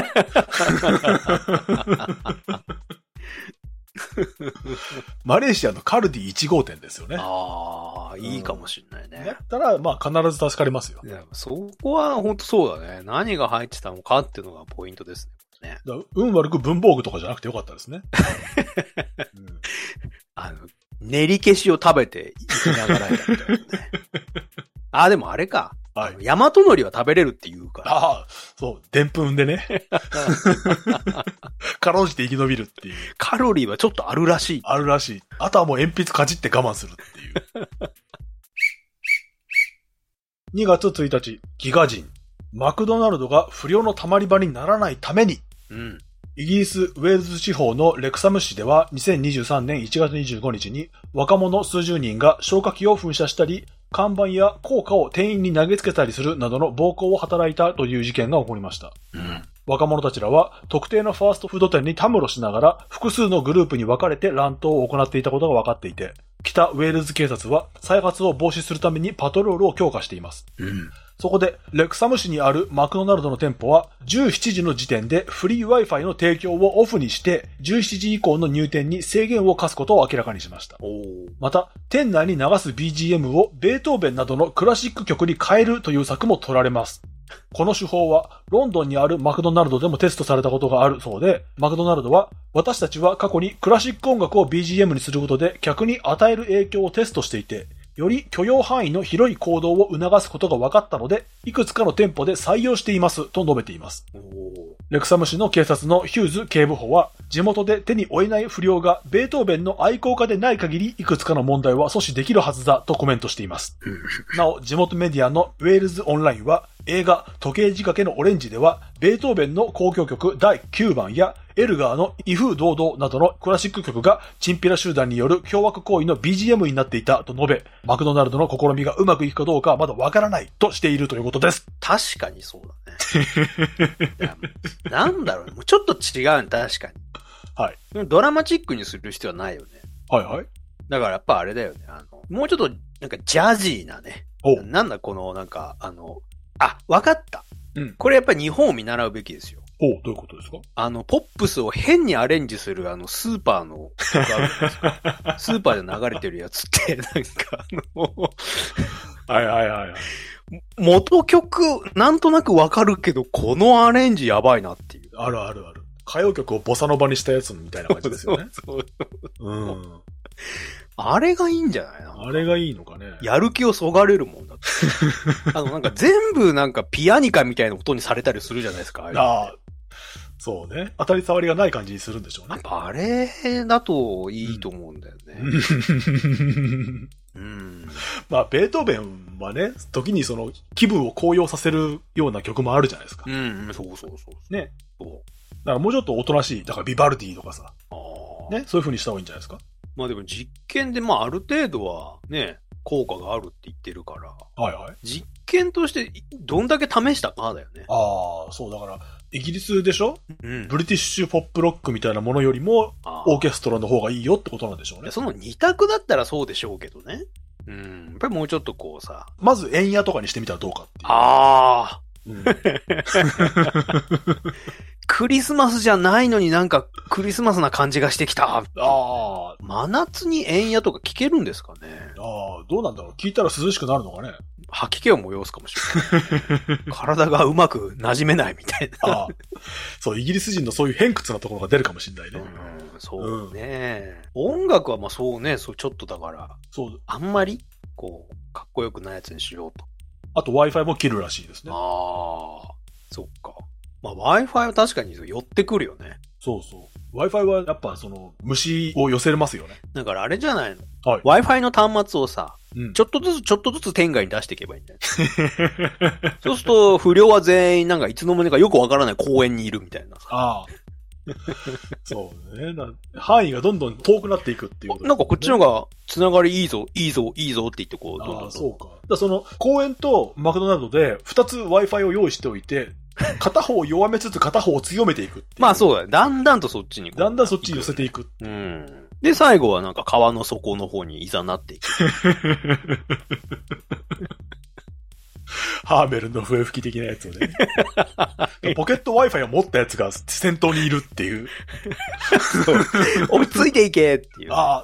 マレーシアのカルディいち号店ですよね。 ああ、いいかもしれないね。 だったら、まあ必ず助かりますよ。 いや、そこは本当そうだね。何が入ってたのかっていうのがポイントですね。 だ運悪く文房具とかじゃなくてよかったですね。 うん、あの、練り消しを食べて生きながらやったみたいなね。あ、でもあれか。はい。大和海苔は食べれるって言うから。 ああ、そう、でんぷんでね。かろうじて生き延びるっていう。 カロリーはちょっとあるらしい。 あるらしい。あとはもう鉛筆かじって我慢するっていう。にがつついたち、ギガ人。マクドナルドが不良の溜まり場にならないために。 うん。 イギリス・ウェールズ地方のレクサム市ではにせんにじゅうさんねんいちがつにじゅうごにちに若者数十人が消火器を噴射したり、看板や硬貨を店員に投げつけたりするなどの暴行を働いたという事件が起こりました。 うん、 若者たちらは特定のファーストフード店にたむろしながら複数のグループに分かれて乱闘を行っていたことが分かっていて、北ウェールズ警察は再発を防止するためにパトロールを強化しています。 うんそこで、レクサム市にあるマクドナルドの店舗は、じゅうしちじの時点でフリー Wi-Fi の提供をオフにして、じゅうしちじ以降の入店に制限を課すことを明らかにしました。また、店内に流す ビージーエム をベートーベンなどのクラシック曲に変えるという策も取られます。この手法は、ロンドンにあるマクドナルドでもテストされたことがあるそうで、マクドナルドは、私たちは過去にクラシック音楽を ビージーエム にすることで客に与える影響をテストしていて、より許容範囲の広い行動を促すことが分かったので、いくつかの店舗で採用していますと述べています。レクサム市の警察のヒューズ警部補は、地元で手に負えない不良がベートーベンの愛好家でない限り、いくつかの問題は阻止できるはずだとコメントしています。なお、地元メディアのウェールズオンラインは、映画時計仕掛けのオレンジでは、ベートーベンの交響曲だいきゅうばんや、エルガーの威風堂々などのクラシック曲がチンピラ集団による凶悪行為の ビージーエム になっていたと述べ、マクドナルドの試みがうまくいくかどうかはまだわからないとしているということです。 確かにそうだね。なんだろうね。もうちょっと違うね、確かに。 はい。 ドラマチックにする必要はないよね。 はいはい。 だからやっぱあれだよね。あの、もうちょっとなんかジャジーなね。おなんだこのなんか、あの、あ、わかった。うん。これやっぱり日本を見習うべきですよ。 おどういうことですか？ あの、ポップスを変にアレンジするあの、スーパーの曲あるじゃないですか。スーパーで流れてるやつって、なんかあの、 はいはいはいはい。 元曲、なんとなくわかるけど、このアレンジやばいなっていう。 あるあるある。 歌謡曲をボサノバにしたやつみたいな感じですよね。 そうそうそう。 うん。 あれがいいんじゃないの？ あれがいいのかね。 やる気をそがれるもんだって。あの、なんか全部なんかピアニカみたいな音にされたりするじゃないですか。あああ。そうね。当たり障りがない感じにするんでしょうね。 あれだといいと思うんだよね。うん、 まあ、ベートーベンはね、時にその気分を高揚させるような曲もあるじゃないですか。 うん、そうそうそう。 ね。 そう。 だからもうちょっとおとなしい。だからビバルディとかさ。あね。そういう風にした方がいいんじゃないですか。 まあでも実験でまあある程度はね、効果があるって言ってるから。 はいはい。 実験としてどんだけ試したかだよね。 ああ、そうだから、イギリスでしょ、うん、ブリティッシュポップロックみたいなものよりも、オーケストラの方がいいよってことなんでしょうね。 その二択だったらそうでしょうけどね。うん。やっぱりもうちょっとこうさ。 まず円矢とかにしてみたらどうかっていう。 ああ。うん、クリスマスじゃないのになんかクリスマスな感じがしてきた。ああ。真夏に円矢とか聞けるんですかね。 ああ、どうなんだろう。聞いたら涼しくなるのかね。 吐き気を催すかもしれない。体がうまく馴染めないみたいな。ああ。 そう、イギリス人のそういう偏屈なところが出るかもしれないね。 うん、そうね、うん。音楽はまあそうね、そうちょっとだから。そう。あんまり、こう、かっこよくないやつにしようと。 あと Wi-Fi も切るらしいですね。 ああ、そっか。まあ Wi-Fi は確かに寄ってくるよね。 そうそう。Wi-Fi はやっぱその虫を寄せれますよね。 だからあれじゃないの、はい、?Wi-Fi の端末をさ、うん、ちょっとずつちょっとずつ天外に出していけばいいんだよ。そうすると不良は全員なんかいつの間にかよくわからない公園にいるみたいなさ。ああ。そうね。範囲がどんどん遠くなっていくっていうこと、ね。なんかこっちのがつながりいいぞ、いいぞ、いいぞって言ってこう、どんどんどんどん。ああ、そうか。だからその公園とマクドナルドで二つ Wi-Fi を用意しておいて、片方を弱めつつ片方を強めていく。まあそうだよ。だんだんとそっちに。だんだんそっちに寄せていく。うん。で、最後はなんか川の底の方にいざなっていく。ハーメルの笛吹き的なやつをね。ポケット Wi-Fi を持ったやつが先頭にいるっていう。追いついていけっていう、ね。ああ。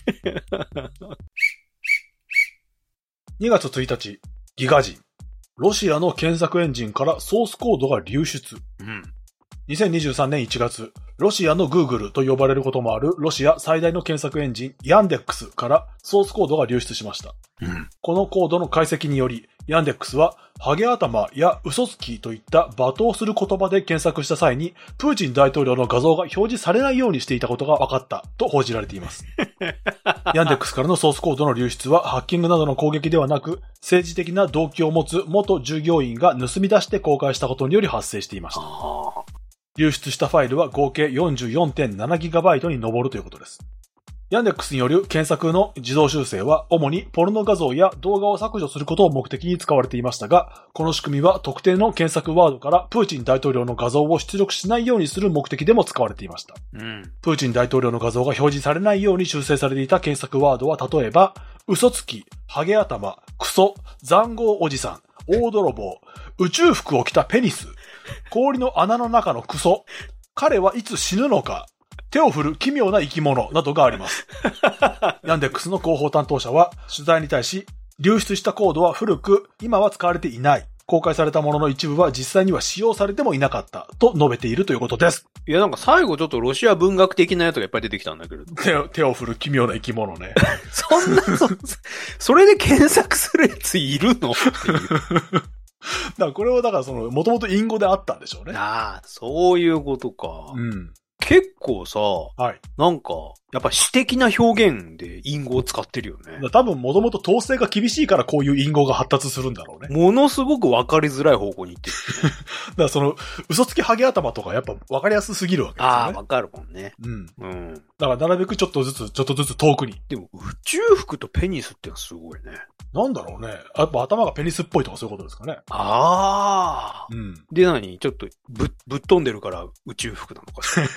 にがつついたち、ギガ人。ロシアの検索エンジンからソースコードが流出。うん、にせんにじゅうさんねんいちがつ、ロシアの Google と呼ばれることもあるロシア最大の検索エンジンヤンデックスからソースコードが流出しました。うん、このコードの解析により、ヤンデックスはハゲ頭や嘘つきといった罵倒する言葉で検索した際に、プーチン大統領の画像が表示されないようにしていたことが分かったと報じられています。ヤンデックスからのソースコードの流出はハッキングなどの攻撃ではなく、政治的な動機を持つ元従業員が盗み出して公開したことにより発生していました。流出したファイルは合計 よんじゅうよんてんななギガバイト に上るということです。ヤンデックスによる検索の自動修正は主にポルノ画像や動画を削除することを目的に使われていましたが、この仕組みは特定の検索ワードからプーチン大統領の画像を出力しないようにする目的でも使われていました。うん、プーチン大統領の画像が表示されないように修正されていた検索ワードは例えば、嘘つき、ハゲ頭、クソ、残豪おじさん、大泥棒、宇宙服を着たペニス、氷の穴の中のクソ、彼はいつ死ぬのか、手を振る奇妙な生き物などがあります。ヤンデックスの広報担当者は取材に対し、流出したコードは古く、今は使われていない。公開されたものの一部は実際には使用されてもいなかったと述べているということです。いやなんか最後ちょっとロシア文学的なやつがいっぱい出てきたんだけど。手を、手を振る奇妙な生き物ね。そんな、そ、それで検索するやついるのっていう。だからこれはだからその、もともと隠語であったんでしょうね。ああ、そういうことか。うん。結構さ、はい、なんか、やっぱ詩的な表現で隠語を使ってるよね。多分もともと統制が厳しいからこういう隠語が発達するんだろうね。ものすごく分かりづらい方向に行ってる、ね。だからその、嘘つきハゲ頭とかやっぱ分かりやすすぎるわけですよね。ああ、分かるもんね。うん。うん。だからなるべくちょっとずつ、ちょっとずつ遠くに。でも宇宙服とペニスってのはすごいね。なんだろうね。やっぱ頭がペニスっぽいとかそういうことですかね。ああ。うん。で何ちょっとぶ、ぶっ飛んでるから宇宙服なのかしら。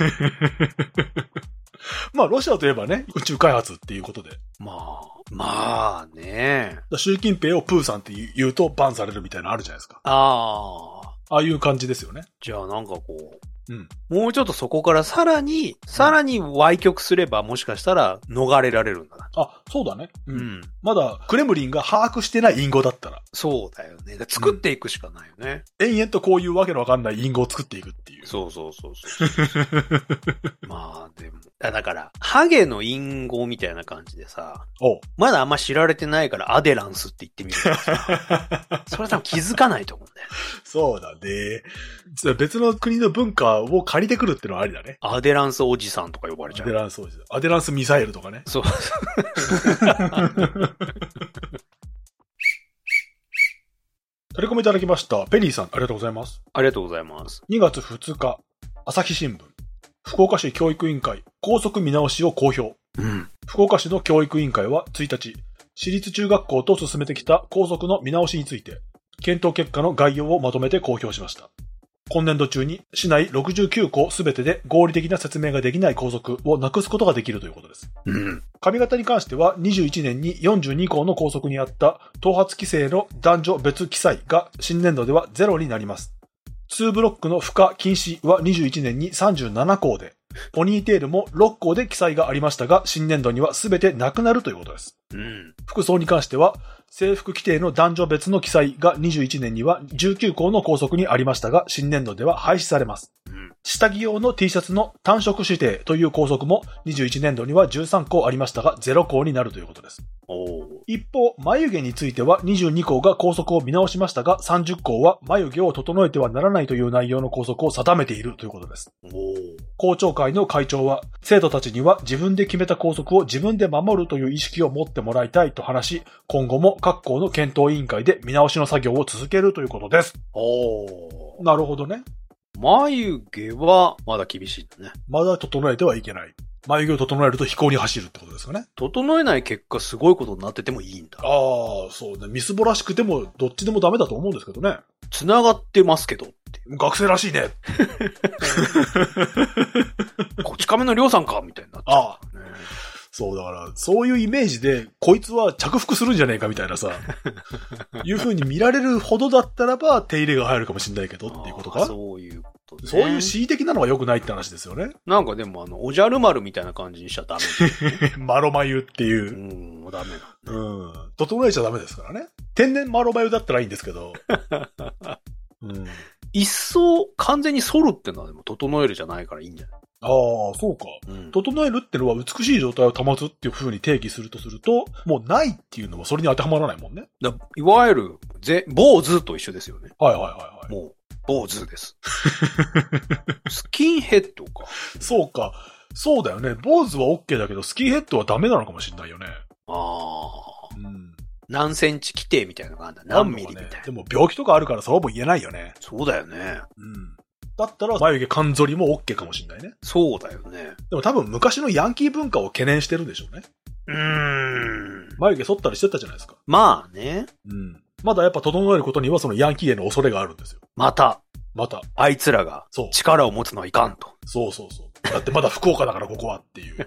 まあ、ロシアといえばね、宇宙開発っていうことで。まあ、まあね。習近平をプーさんって言うとバンされるみたいなのあるじゃないですか。ああ。ああいう感じですよね。じゃあなんかこう、 うん。 もうちょっとそこからさらに、さらに歪曲すればもしかしたら逃れられるんだな。 あ、そうだね。 うん。うん、 まだクレムリンが把握してない隠語だったら。 そうだよね。作っていくしかないよね。 うん、延々とこういうわけのわかんない隠語を作っていくっていう。 そうそうそうそうまあでも、だから、ハゲの隠語みたいな感じでさ、 おまだあんま知られてないからアデランスって言ってみるとさ、それ多分気づかないと思うんだよ。 そうだね。別の国の文化を借りてくるってのはありだね。 アデランスおじさんとか呼ばれちゃう。 アデランスおじさん。アデランスミサイルとかね。 そう。 タレコミいただきました。ペニーさん、ありがとうございます。 ありがとうございます。 にがつふつか、朝日新聞。福岡市教育委員会、校則見直しを公表。 うん。 福岡市の教育委員会はついたち、市立中学校と進めてきた校則の見直しについて、検討結果の概要をまとめて公表しました。今年度中に市内ろくじゅうきゅうこすべてで合理的な説明ができない校則をなくすことができるということです。 うん。 髪型に関してはにじゅういちねんによんじゅうにこうの校則にあった頭髪規制の男女別記載が新年度ではゼロになります。にブロックの付加禁止はにじゅういちねんにさんじゅうななこうで、ポニーテールもろっこうで記載がありましたが、新年度には全てなくなるということです。 うん、 服装に関しては、制服規定の男女別の記載がにじゅういちねんにはじゅうきゅうこうの校則にありましたが、新年度では廃止されます。うん、下着用の T シャツの単色指定という校則もにじゅういちねんどにはじゅうさんこうありましたが、ゼロこうになるということです。 お一方、眉毛についてはにじゅうにこうが校則を見直しましたが、さんじゅっこうは眉毛を整えてはならないという内容の校則を定めているということです。 お校長会の会長は、生徒たちには自分で決めた校則を自分で守るという意識を持ってもらいたいと話し、今後も各校の検討委員会で見直しの作業を続けるということです。 おー。 なるほどね。 眉毛はまだ厳しいんだね。 まだ整えてはいけない。眉毛を整えると飛行に走るってことですかね。 整えない結果すごいことになっててもいいんだ。 ああ、そうね。みすぼらしくてもどっちでもダメだと思うんですけどね。 繋がってますけどって。 学生らしいね。 こち亀のりょうさんかみたいになっちゃう、ね。ああ。 そうだから、そういうイメージで、こいつは着服するんじゃねえかみたいなさ、いう風に見られるほどだったらば手入れが入るかもしれないけどっていうことか。 そういうことね。 そういう恣意的なのは良くないって話ですよね。 なんかでもあの、おじゃる丸みたいな感じにしちゃダメ、 ね。マロマユっていう。 うん、もうダメだ、 ね。うん。整えちゃダメですからね。天然マロマユだったらいいんですけど。うん、 一層完全に反るってのはでも整えるじゃないからいいんじゃない？ ああ、そうか、うん。整えるってのは美しい状態を保つっていう風に定義するとすると、もうないっていうのはそれに当てはまらないもんね。 だいわゆる、ぜ、坊主と一緒ですよね。 はいはいはいはい。 もう、坊主です。スキンヘッドか。 そうか。そうだよね。坊主は OK だけど、スキンヘッドはダメなのかもしれないよね。 ああ。 うん。 何センチ規定みたいなのがあるんだ。何ミリみたいな。 ね、でも病気とかあるからそうも言えないよね。 そうだよね。 うん。だったら眉毛カンゾリも OK かもしれないね。 そうだよね。 でも多分昔のヤンキー文化を懸念してるんでしょうね。 うーん。 眉毛剃ったりしてたじゃないですか。 まあね。 うん。まだやっぱ整えることにはそのヤンキーへの恐れがあるんですよ。 また。 また。 あいつらが力を持つのはいかんと。 そうそうそう。だってまだ福岡だからここはっていう。う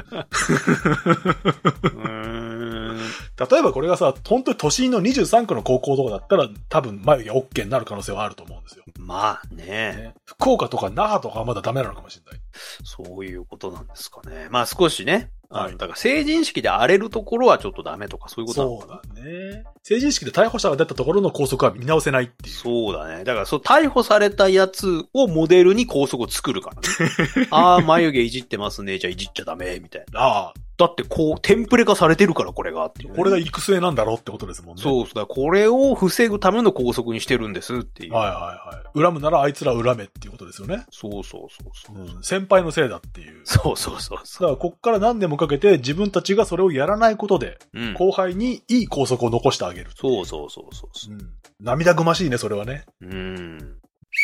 ーん。例えばこれがさ、本当に都心のにじゅうさんくの高校とかだったら多分眉毛 OK になる可能性はあると思うんですよ。 まあね。 ね、福岡とか那覇とかはまだダメなのかもしれない。 そういうことなんですかね。まあ少しね。はい。だから成人式で荒れるところはちょっとダメとかそういうことなのかな。 そうだね。成人式で逮捕者が出たところの校則は見直せないっていう。 そうだね。だからそう逮捕されたやつをモデルに校則を作るからね。ああ、眉毛いじってますね。じゃあいじっちゃダメ。みたいな。 ああ。 だってこう、テンプレ化されてるからこれがっていう、ね。 これが育成なんだろうってことですもんね。 そうそう。だこれを防ぐための校則にしてるんですっていう。 はいはいはい。恨むならあいつら恨めっていうことですよね。 そうそうそうそう、 うん。先輩のせいだっていう。 そうそうそうそう。 だからこっから何年もかけて自分たちがそれをやらないことで、うん、後輩にいい校則を残してあげる。 そうそうそうそうそう、うん。 涙ぐましいね、それはね。 うん。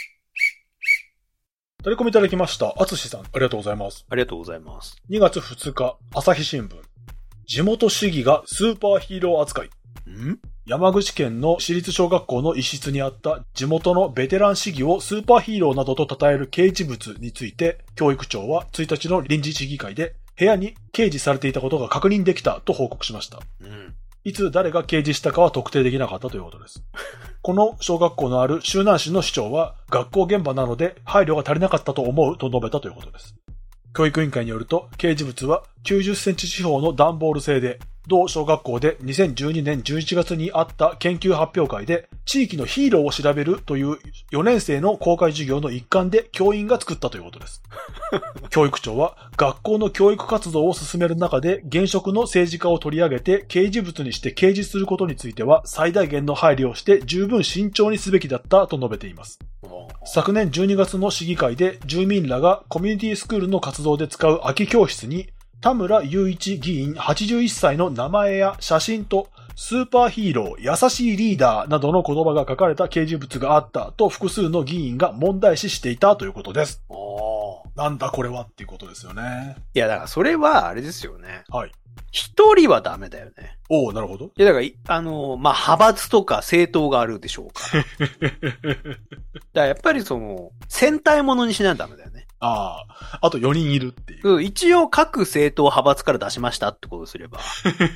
タレコミいただきました。あつしさん、ありがとうございます。 ありがとうございます。 にがつふつか、朝日新聞。地元市議がスーパーヒーロー扱い。 ん？ 山口県の私立小学校の一室にあった地元のベテラン市議をスーパーヒーローなどと称える掲示物について、教育庁はついたちの臨時市議会で部屋に掲示されていたことが確認できたと報告しました。 うん、 いつ誰が掲示したかは特定できなかったということです。この小学校のある周南市の市長は、学校現場なので配慮が足りなかったと思うと述べたということです。教育委員会によると、掲示物はきゅうじゅっセンチ四方の段ボール製で、同小学校でにせんじゅうにねんじゅういちがつにあった研究発表会で、地域のヒーローを調べるというよねん生の公開授業の一環で教員が作ったということです。教育長は、学校の教育活動を進める中で現職の政治家を取り上げて掲示物にして掲示することについては最大限の配慮をして十分慎重にすべきだったと述べています。昨年じゅうにがつの市議会で住民らがコミュニティスクールの活動で使う空き教室に田村雄一議員はちじゅういっさいの名前や写真とスーパーヒーロー、優しいリーダーなどの言葉が書かれた掲示物があったと複数の議員が問題視していたということです。なんだこれはっていうことですよね。 いやだからそれはあれですよね。 はい。 一人はダメだよね。 おお、なるほど。いやだから、あの、まあ、派閥とか政党があるでしょうから。だからやっぱりその、戦隊ものにしないとダメだよね。 ああ、あとよにんいるっていう。 うん、一応各政党派閥から出しましたってことすれば。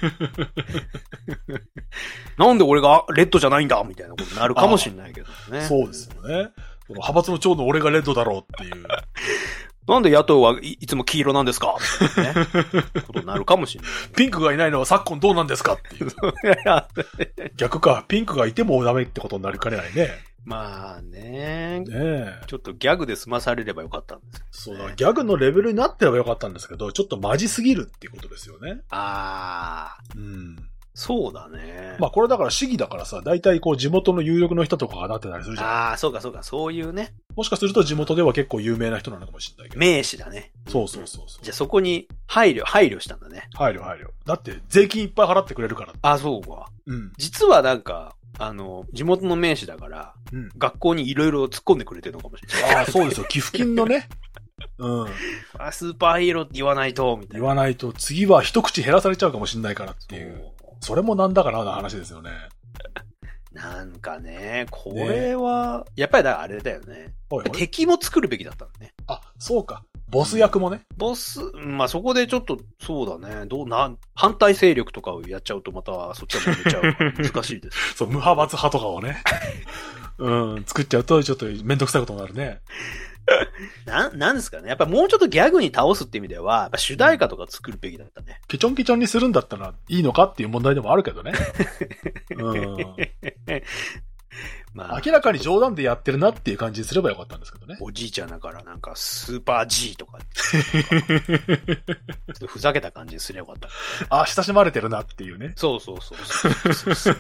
なんで俺がレッドじゃないんだみたいなことになるかもしれないけどね。 そうですよね。派閥の長の俺がレッドだろうっていう。 なんで野党はいいつも黄色なんですかってね。ことになるかもしれない。 ピンクがいないのは昨今どうなんですかっていう。逆か、ピンクがいてもダメってことになりかねないね。 まあね。 ねえ。 ちょっとギャグで済まされればよかったんですけど、ね。そうだ、ギャグのレベルになってればよかったんですけど、ちょっとマジすぎるっていうことですよね。 ああ。 うん。 そうだね。 まあこれだから市議だからさ、大体こう地元の有力の人とかがなってたりするじゃん。 ああ、そうかそうか、そういうね。 もしかすると地元では結構有名な人なのかもしれないけど。 名士だね。 そうそうそうそう。 じゃあそこに配慮、配慮したんだね。 配慮配慮。だって税金いっぱい払ってくれるから。 あ、そうか。 うん。 実はなんか、あの、地元の名士だから、うん、学校にいろいろ突っ込んでくれてるのかもしれない。 ああ、そうですよ。寄付金のね。うん。 あ、スーパーヒーローって言わないと、みたいな。 言わないと、次は一口減らされちゃうかもしれないからっていう。それもなんだかなの話ですよね。 なんかね、これは、ね、やっぱりだあれだよね。おいおい敵も作るべきだったのね。 あ、そうか。ボス役もね。 ボス、まあそこでちょっと、そうだね。どうな、反対勢力とかをやっちゃうとまたそっちは揉めちゃうから難しいです。 そう、無派閥派とかをね。うん、作っちゃうとちょっとめんどくさいことになるね。 な、なんですかね。やっぱもうちょっとギャグに倒すって意味では、やっぱ主題歌とか作るべきだったね。 ケチョンケチョンにするんだったらいいのかっていう問題でもあるけどね。うん。まあ、明らかに冗談でやってるなっていう感じにすればよかったんですけどね。 おじいちゃんだからなんかスーパー G とか。ちょっとふざけた感じにすればよかった、 あ、親しまれてるなっていうね。 そうそうそうそうそう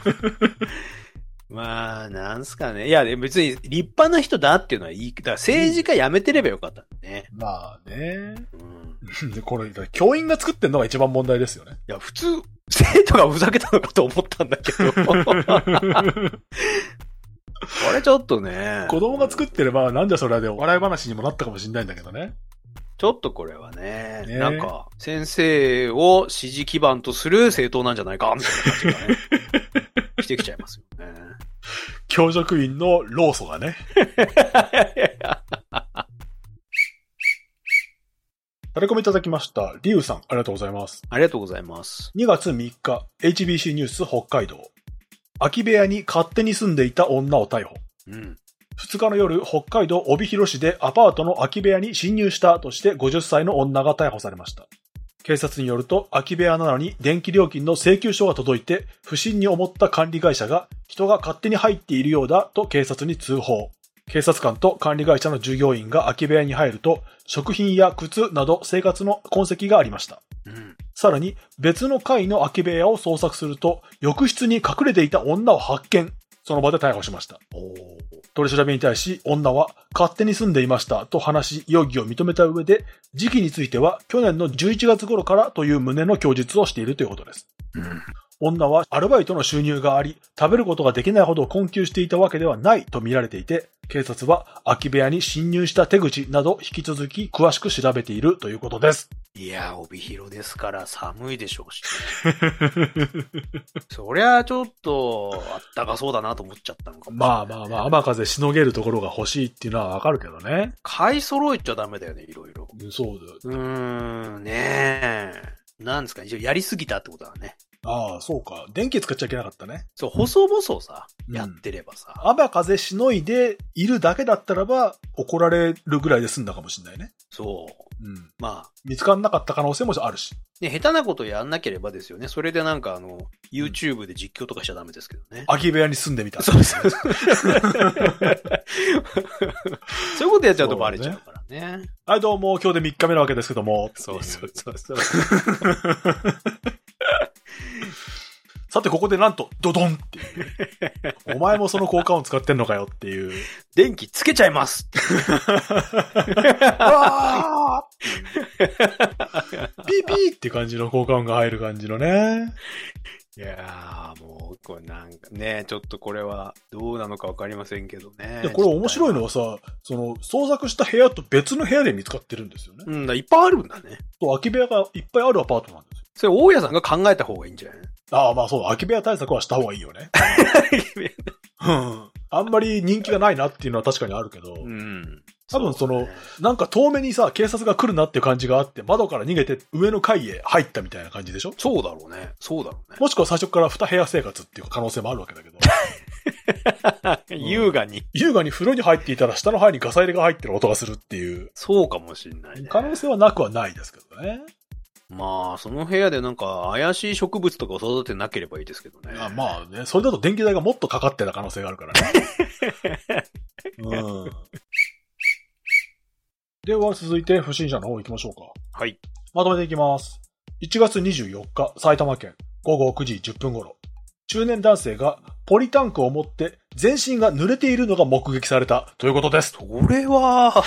まあ、なんすかね。いや、別に立派な人だっていうのはいい。だから政治家辞めてればよかったね。 まあね。うん。で、これ、教員が作ってんのが一番問題ですよね。 いや、普通、生徒がふざけたのかと思ったんだけど。これちょっとね。 子供が作ってれば、なんじゃそれで笑い話にもなったかもしれないんだけどね。 ちょっとこれはね、ねなんか、先生を支持基盤とする政党なんじゃないか、みたいな感じがね。してきちゃいますよね。 教職員の労組がね。タレコミいただきました。リュウさん、ありがとうございます。 ありがとうございます。 にがつみっか、エイチビーシー ニュース北海道。空き部屋に勝手に住んでいた女を逮捕。うん。ふつかの夜、北海道帯広市でアパートの空き部屋に侵入したとしてごじゅっさいの女が逮捕されました。警察によると、空き部屋なのに電気料金の請求書が届いて、不審に思った管理会社が、人が勝手に入っているようだと警察に通報。警察官と管理会社の従業員が空き部屋に入ると、食品や靴など生活の痕跡がありました。うん、さらに、別の階の空き部屋を捜索すると、浴室に隠れていた女を発見。その場で逮捕しました。取り調べに対し、女は勝手に住んでいましたと話し、容疑を認めた上で、時期については去年のじゅういちがつ頃からという旨の供述をしているということです。うん、女はアルバイトの収入があり、食べることができないほど困窮していたわけではないと見られていて、警察は空き部屋に侵入した手口など引き続き詳しく調べているということです。 いや、帯広ですから寒いでしょうし、ね。そりゃちょっとあったかそうだなと思っちゃったのかもしれない、ね。 まあまあまあ、雨風しのげるところが欲しいっていうのはわかるけどね。 買い揃えちゃダメだよね、いろいろ。 そうだよ。 うーん、ねえ。なんですか、やりすぎたってことだね。 ああ、そうか。電気使っちゃいけなかったね。 そう、細々さ、 うんやってればさ。 雨風しのいでいるだけだったらば、怒られるぐらいで済んだかもしれないね。 そう。 うん。 まあ。 見つからなかった可能性もあるし。 ね、下手なことやんなければですよね。それでなんかあの、YouTube で実況とかしちゃダメですけどね。 空き部屋に住んでみた。 そうそうそう。そういうことやっちゃうとバレちゃうからね。ね、 はい、どうも、今日でみっかめなわけですけども。 そうそうそうそう。 さて、ここでなんと、ドドンっていう。お前もその効果音使ってんのかよっていう。 電気つけちゃいますわーピーピーって感じの効果音が入る感じのね。 いやー、もう、これなんかね、ちょっとこれはどうなのかわかりませんけどね。 で、これ面白いのはさ、その、捜索した部屋と別の部屋で見つかってるんですよね。 うん、だいっぱいあるんだね。 そう、空き部屋がいっぱいあるアパートなんですよ。 それ、大家さんが考えた方がいいんじゃない？ ああ、まあそう、空き部屋対策はした方がいいよね。うん。あんまり人気がないなっていうのは確かにあるけど、うん、多分その、ね、なんか遠目にさ、警察が来るなっていう感じがあって、窓から逃げて上の階へ入ったみたいな感じでしょ？ そうだろうね。そうだろうね。 もしくは最初から二部屋生活っていう可能性もあるわけだけど。 うん、優雅に。 優雅に風呂に入っていたら下の階にガサ入れが入ってる音がするっていう。 そうかもしれないね。 可能性はなくはないですけどね。 まあ、その部屋でなんか怪しい植物とかを育てなければいいですけどね。 あまあね、それだと電気代がもっとかかってた可能性があるからね。うん。では続いて不審者の方行きましょうか。 はい。 まとめていきます。いちがつにじゅうよっか、埼玉県ごごくじじゅっぷん頃。中年男性がポリタンクを持って全身が濡れているのが目撃されたということです。 それは、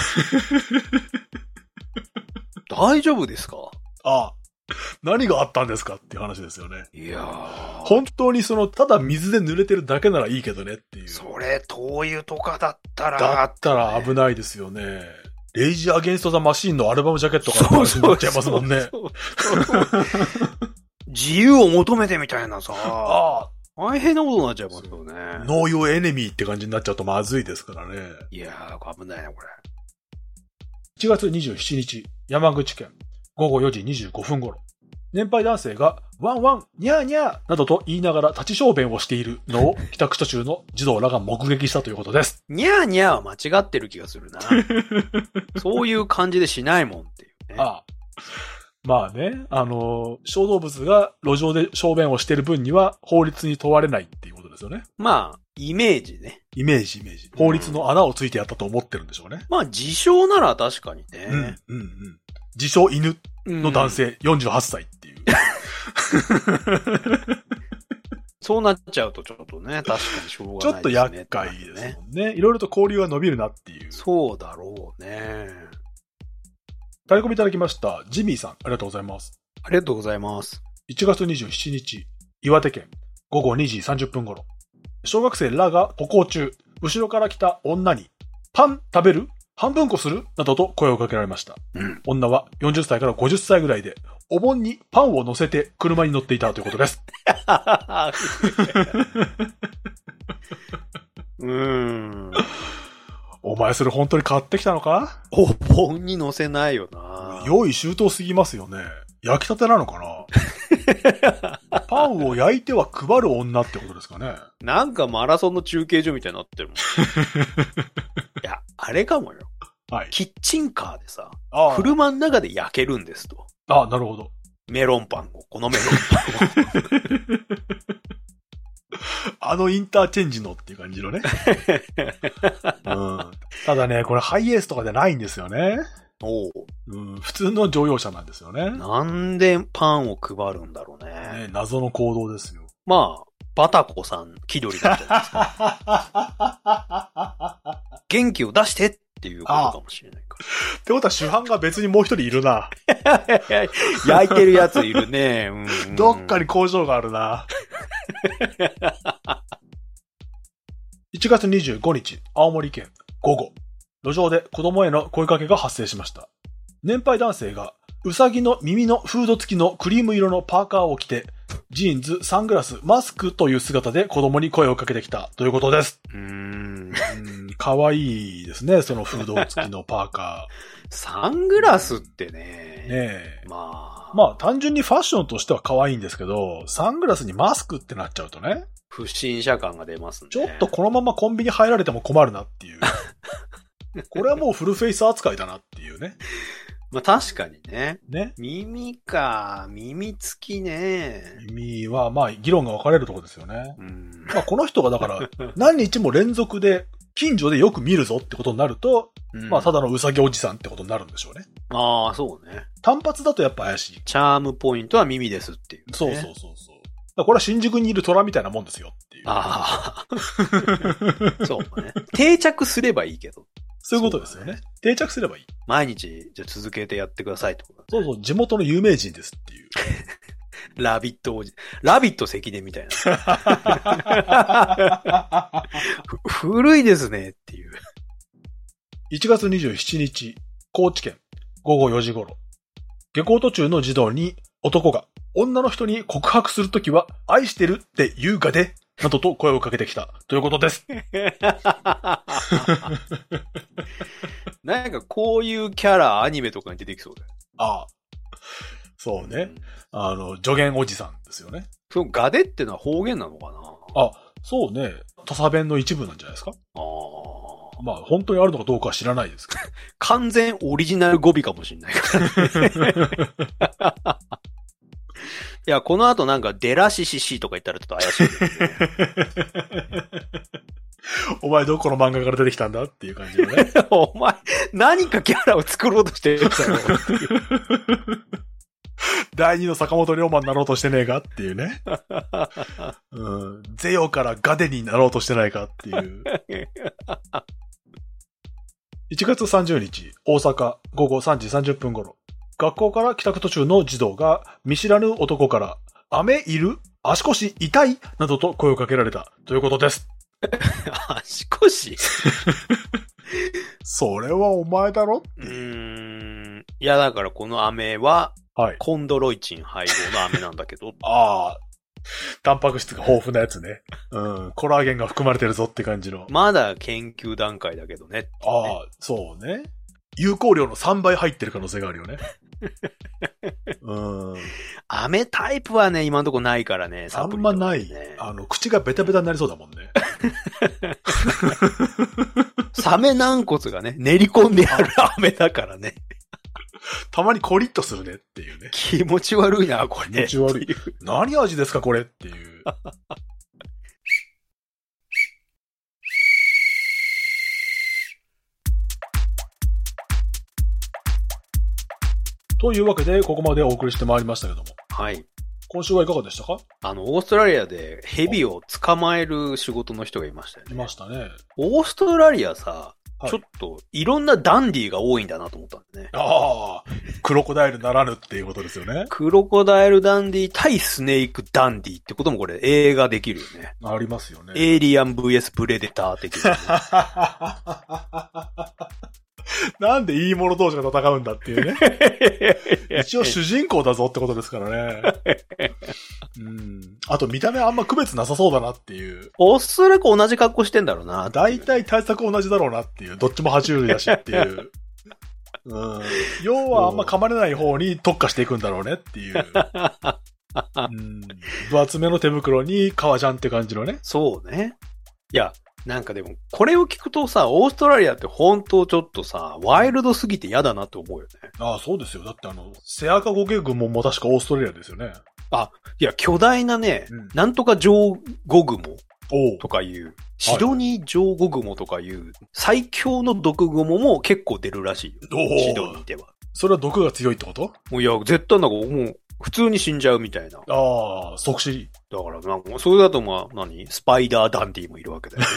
大丈夫ですか？ ああ。何があったんですかっていう話ですよね。 いやー。 本当にその、ただ水で濡れてるだけならいいけどねっていう。 それ、灯油とかだったら。 だったら危ないですよね。レイジー・アゲンスト・ザ・マシーンのアルバムジャケットから話になっちゃいますもんね。 自由を求めてみたいなさ。 ああ。 大変なことになっちゃいますよね。 ノーヨーエネミーって感じになっちゃうとまずいですからね。 いやー、危ないな、これ。 いちがつにじゅうしちにち、山口県。ごごよじにじゅうごふん頃、年配男性がワンワン、ニャーニャーなどと言いながら立ち小便をしているのを帰宅途中の児童らが目撃したということです。 ニャーニャーは間違ってる気がするな。そういう感じでしないもんっていうね。 ああ。まあね、あの、小動物が路上で小便をしている分には法律に問われないっていうことですよね。 まあ、イメージね。 イメージイメージ。法律の穴をついてやったと思ってるんでしょうね。 まあ、自称なら確かにね。 うん、うん、うん。自称犬の男性、よんじゅうはっさいっていう。 そうなっちゃうとちょっとね、確かにしょうがないですね。 ちょっと厄介ですもんね。いろいろと交流が伸びるなっていう。 そうだろうね。 タレコミいただきました。ジミーさん、ありがとうございます。 ありがとうございます。 いちがつにじゅうしちにち、岩手県、ごごにじさんじゅっぷん頃。小学生らが歩行中、後ろから来た女に、パン食べる？半分こする？などと声をかけられました。うん、女はよんじゅっさいからごじゅっさいぐらいで、お盆にパンを乗せて車に乗っていたということです。 うーん。 お前それ本当に買ってきたのか？ お盆に乗せないよな。 用意周到すぎますよね。焼きたてなのかな？パンを焼いては配る女ってことですかね。 なんかマラソンの中継所みたいになってるもん。いや、あれかもよ。 はい。 キッチンカーでさ、車の中で焼けるんですと。 ああ、なるほど。 メロンパンを、このメロンパンを。 あのインターチェンジのっていう感じのね。うん、ただね、これハイエースとかじゃないんですよね。 おう、 うん、普通の乗用車なんですよね。 なんでパンを配るんだろうね。 ね、謎の行動ですよ。 まあ、バタコさん気取りなんじゃないですか。元気を出してっていうことかもしれないから。 ってことは主犯が別にもう一人いるな。 焼いてるやついるね。うんうん、 どっかに工場があるな。いちがつにじゅうごにち、青森県午後。路上で子供への声かけが発生しました。年配男性が、うさぎの耳のフード付きのクリーム色のパーカーを着て、 ジーンズ、サングラス、マスクという姿で子供に声をかけてきたということです。 うーん。 かわいいですね、そのフード付きのパーカー。サングラスってね。 ねえ。 まあ。 まあ、単純にファッションとしては可愛いんですけど、サングラスにマスクってなっちゃうとね。 不審者感が出ますね。 ちょっとこのままコンビニ入られても困るなっていう。これはもうフルフェイス扱いだなっていうね。 まあ確かにね。 ね。 耳か、耳付きね。 耳はまあ議論が分かれるところですよね。 うん、 まあこの人がだから何日も連続で近所でよく見るぞってことになると、うん、まあただのうさぎおじさんってことになるんでしょうね。 ああ、そうね。 単発だとやっぱ怪しい。 チャームポイントは耳ですっていう、ね。 そうそうそうそう。これは新宿にいる虎みたいなもんですよっていう。 ああ。そうね。定着すればいいけど。 そういうことですよね。定着すればいい。 毎日、じゃ続けてやってくださいってこと、ね、 そうそう、地元の有名人ですっていう。 ラビット王子。ラビット関根みたいな。古いですねっていう。 いちがつにじゅうしちにち、高知県、ごごよじ頃。下校途中の児童に男が、女の人に告白するときは、愛してるって言うかで、などと声をかけてきた、ということです。 なんかこういうキャラ、アニメとかに出てきそうだよ。 ああ。そうね。うん、あの、助言おじさんですよね。 そのガデってのは方言なのかな？ あ、そうね。土佐弁の一部なんじゃないですか？ああ。まあ、本当にあるのかどうかは知らないですけど。 完全オリジナル語尾かもしれないから、ね。いや、この後なんか、デラシシシとか言ったらちょっと怪しい、ね。 お前どこの漫画から出てきたんだっていう感じのね。 お前、何かキャラを作ろうとしてるんだろう。 第二の坂本龍馬になろうとしてねえかっていうね。うん。ゼヨからガデになろうとしてないかっていう。いちがつさんじゅうにち、大阪、ごごさんじさんじゅっぷん頃。学校から帰宅途中の児童が見知らぬ男から雨いる？足腰痛い？などと声をかけられたということです。 足腰それはお前だろ？ うーん。いやだからこの飴は、はい、コンドロイチン配合の飴なんだけど。 ああ。タンパク質が豊富なやつね。うん。コラーゲンが含まれてるぞって感じの。 まだ研究段階だけどね。ねああ、そうね。有効量のさんばい入ってる可能性があるよね。うん。 飴タイプはね、今のとこないからね。 あんまない。あの、口がベタベタになりそうだもんね。 サメ軟骨がね、練り込んである飴だからね。 たまにコリッとするねっていうね。 気持ち悪いな、これ。 気持ち悪い。何味ですか、これっていう。というわけで、ここまでお送りしてまいりましたけども。 はい。 今週はいかがでしたか？ あの、オーストラリアでヘビを捕まえる仕事の人がいましたよね。 いましたね。 オーストラリアさ、はい、ちょっといろんなダンディーが多いんだなと思ったんだね。 ああ、クロコダイルならぬっていうことですよね。 クロコダイルダンディー対スネークダンディーってこともこれ映画できるよね。 ありますよね。 エイリアン ブイエス プレデター的な、ね。 なんでいい者同士が戦うんだっていうね。一応主人公だぞってことですからね。うん。あと見た目あんま区別なさそうだなっていう。 おそらく同じ格好してんだろうな。 だいたい対策同じだろうなっていう。どっちも爬虫類だしっていう。うん。要はあんま噛まれない方に特化していくんだろうねっていう。うん。分厚めの手袋に革ジャンって感じのね。 そうね。いや、なんかでも、これを聞くとさ、オーストラリアって本当ちょっとさ、ワイルドすぎて嫌だなって思うよね。 ああ、そうですよ。だってあの、セアカゴケグモも確かオーストラリアですよね。 あ、いや、巨大なね、うん、なんとかジョウゴグモとかいう、シドニージョウゴグモとかいう、最強の毒グモも結構出るらしいよ。シドニーでは。 それは毒が強いってこと？ いや、絶対なんかもう、普通に死んじゃうみたいな。 ああ、即死。 だからなんか、それだとまあ、何？スパイダーダンディもいるわけだよ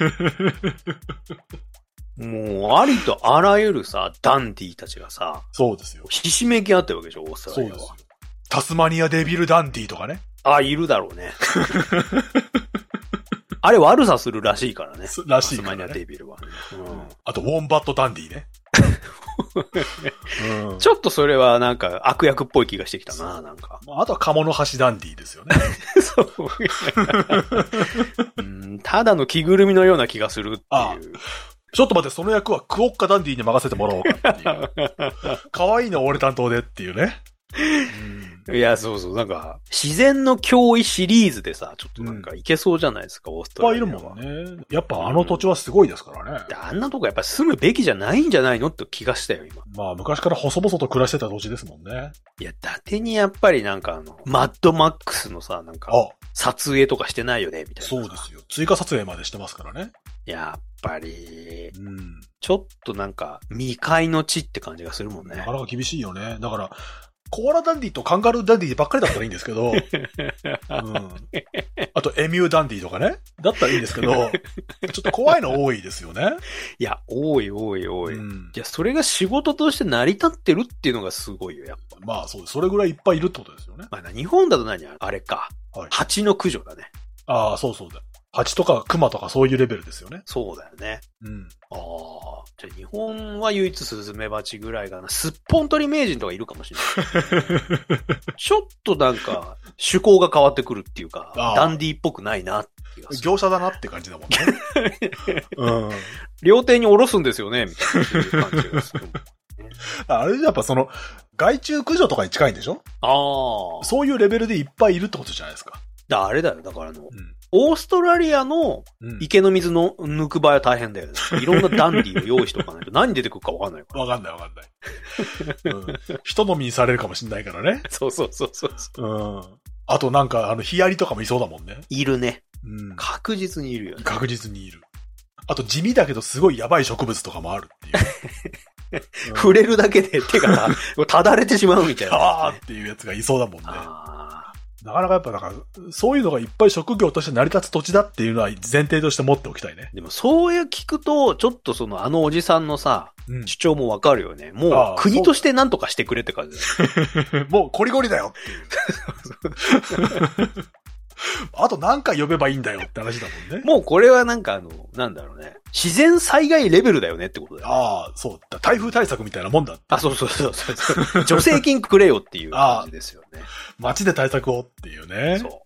ね。もう、ありとあらゆるさ、ダンディたちがさ、 そうですよ。 ひしめき合ってるわけでしょ、オーストラリアは。 そうですよ。タスマニアデビルダンディとかね。 ああ、いるだろうね。あれ悪さするらしいからね。 らしいからね。 タスマニアデビルは、ね。うん。 あと、ウォンバットダンディね。 うん、 ちょっとそれはなんか悪役っぽい気がしてきたな、なんか。 あとは鴨の橋ダンディですよね。 そう。うん、ただの着ぐるみのような気がするっていう。ああ、 ちょっと待って、その役はクオッカダンディに任せてもらおうかっていう。可愛いの俺担当でっていうね。 うん、いや、そうそう、なんか、自然の脅威シリーズでさ、ちょっとなんかいけそうじゃないですか、うん、オーストラリアは。いっぱいいるもんね。やっぱあの土地はすごいですからね。 うん、あんなとこやっぱ住むべきじゃないんじゃないのって気がしたよ、今。 まあ、昔から細々と暮らしてた土地ですもんね。 いや、伊達にやっぱりなんかあの、マッドマックスのさ、なんか、撮影とかしてないよね、みたいな。 そうですよ。追加撮影までしてますからね。 やっぱり、 うん、 ちょっとなんか、未開の地って感じがするもんね。 なかなか厳しいよね。だから、コアラダンディとカンガルーダンディばっかりだったらいいんですけど、うん、あとエミューダンディとかね、だったらいいんですけど、ちょっと怖いの多いですよね。 いや、多い多い多い。うん、いや、それが仕事として成り立ってるっていうのがすごいよ、やっぱ。 まあそうです。それぐらいいっぱいいるってことですよね。 まあ、日本だと何あれか。はい、蜂の駆除だね。 ああ、そうそうだ。蜂とか熊とかそういうレベルですよね。 そうだよね。 うん。 ああ。じゃあ日本は唯一スズメバチぐらいかな。すっぽん取り名人とかいるかもしれない。ちょっとなんか、趣向が変わってくるっていうか、ダンディーっぽくないなって気がする。 業者だなって感じだもんね。うん。 料亭に下ろすんですよね、みたいな感じがする。 あれじゃやっぱその、害虫駆除とかに近いんでしょ？ ああ。 そういうレベルでいっぱいいるってことじゃないですか。 だあれだよ。だからあの、うん、オーストラリアの池の水の抜く場合は大変だよね。いろんなダンディーを用意しとかないと何出てくるかわかんないから。 わかんないわかんない。うん、人飲みにされるかもしれないからね。 そうそうそうそう。 うん。あとなんかあのヒアリとかもいそうだもんね。 いるね。 うん。 確実にいるよね。 確実にいる。あと地味だけどすごいやばい植物とかもあるっていう。 うん、触れるだけで手がただれてしまうみたいな、ね。 あーっていうやつがいそうだもんね。なかなかやっぱなんか、そういうのがいっぱい職業として成り立つ土地だっていうのは前提として持っておきたいね。 でもそういう聞くと、ちょっとそのあのおじさんのさ、うん、主張もわかるよね。もう国として何とかしてくれって感じだよ。もうコリゴリだよっていう。あと何回呼べばいいんだよって話だもんね。 もうこれはなんかあの、なんだろうね。自然災害レベルだよねってことだよね。 ああ、そうだ。台風対策みたいなもんだって。 あ、そうそうそうそう。助成金くれよっていう感じですよね。 街で対策をっていうね。 そう。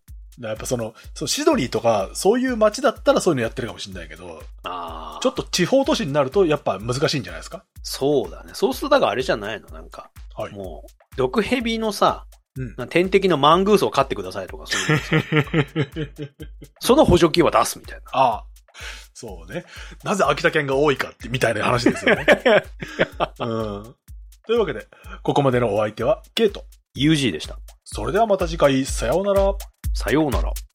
やっぱその、そうシドニーとか、そういう街だったらそういうのやってるかもしれないけど、 あちょっと地方都市になるとやっぱ難しいんじゃないですか？ そうだね。そうするとだからあれじゃないのなんか。はい。もう、毒蛇のさ、うん、天敵のマングースを飼ってくださいとか、そういうその補助金は出すみたいな。 ああ。そうね。なぜ秋田県が多いかって、みたいな話ですよね。うん。というわけで、ここまでのお相手は、ケイト。 ユージー でした。 それではまた次回、さようなら。 さようなら。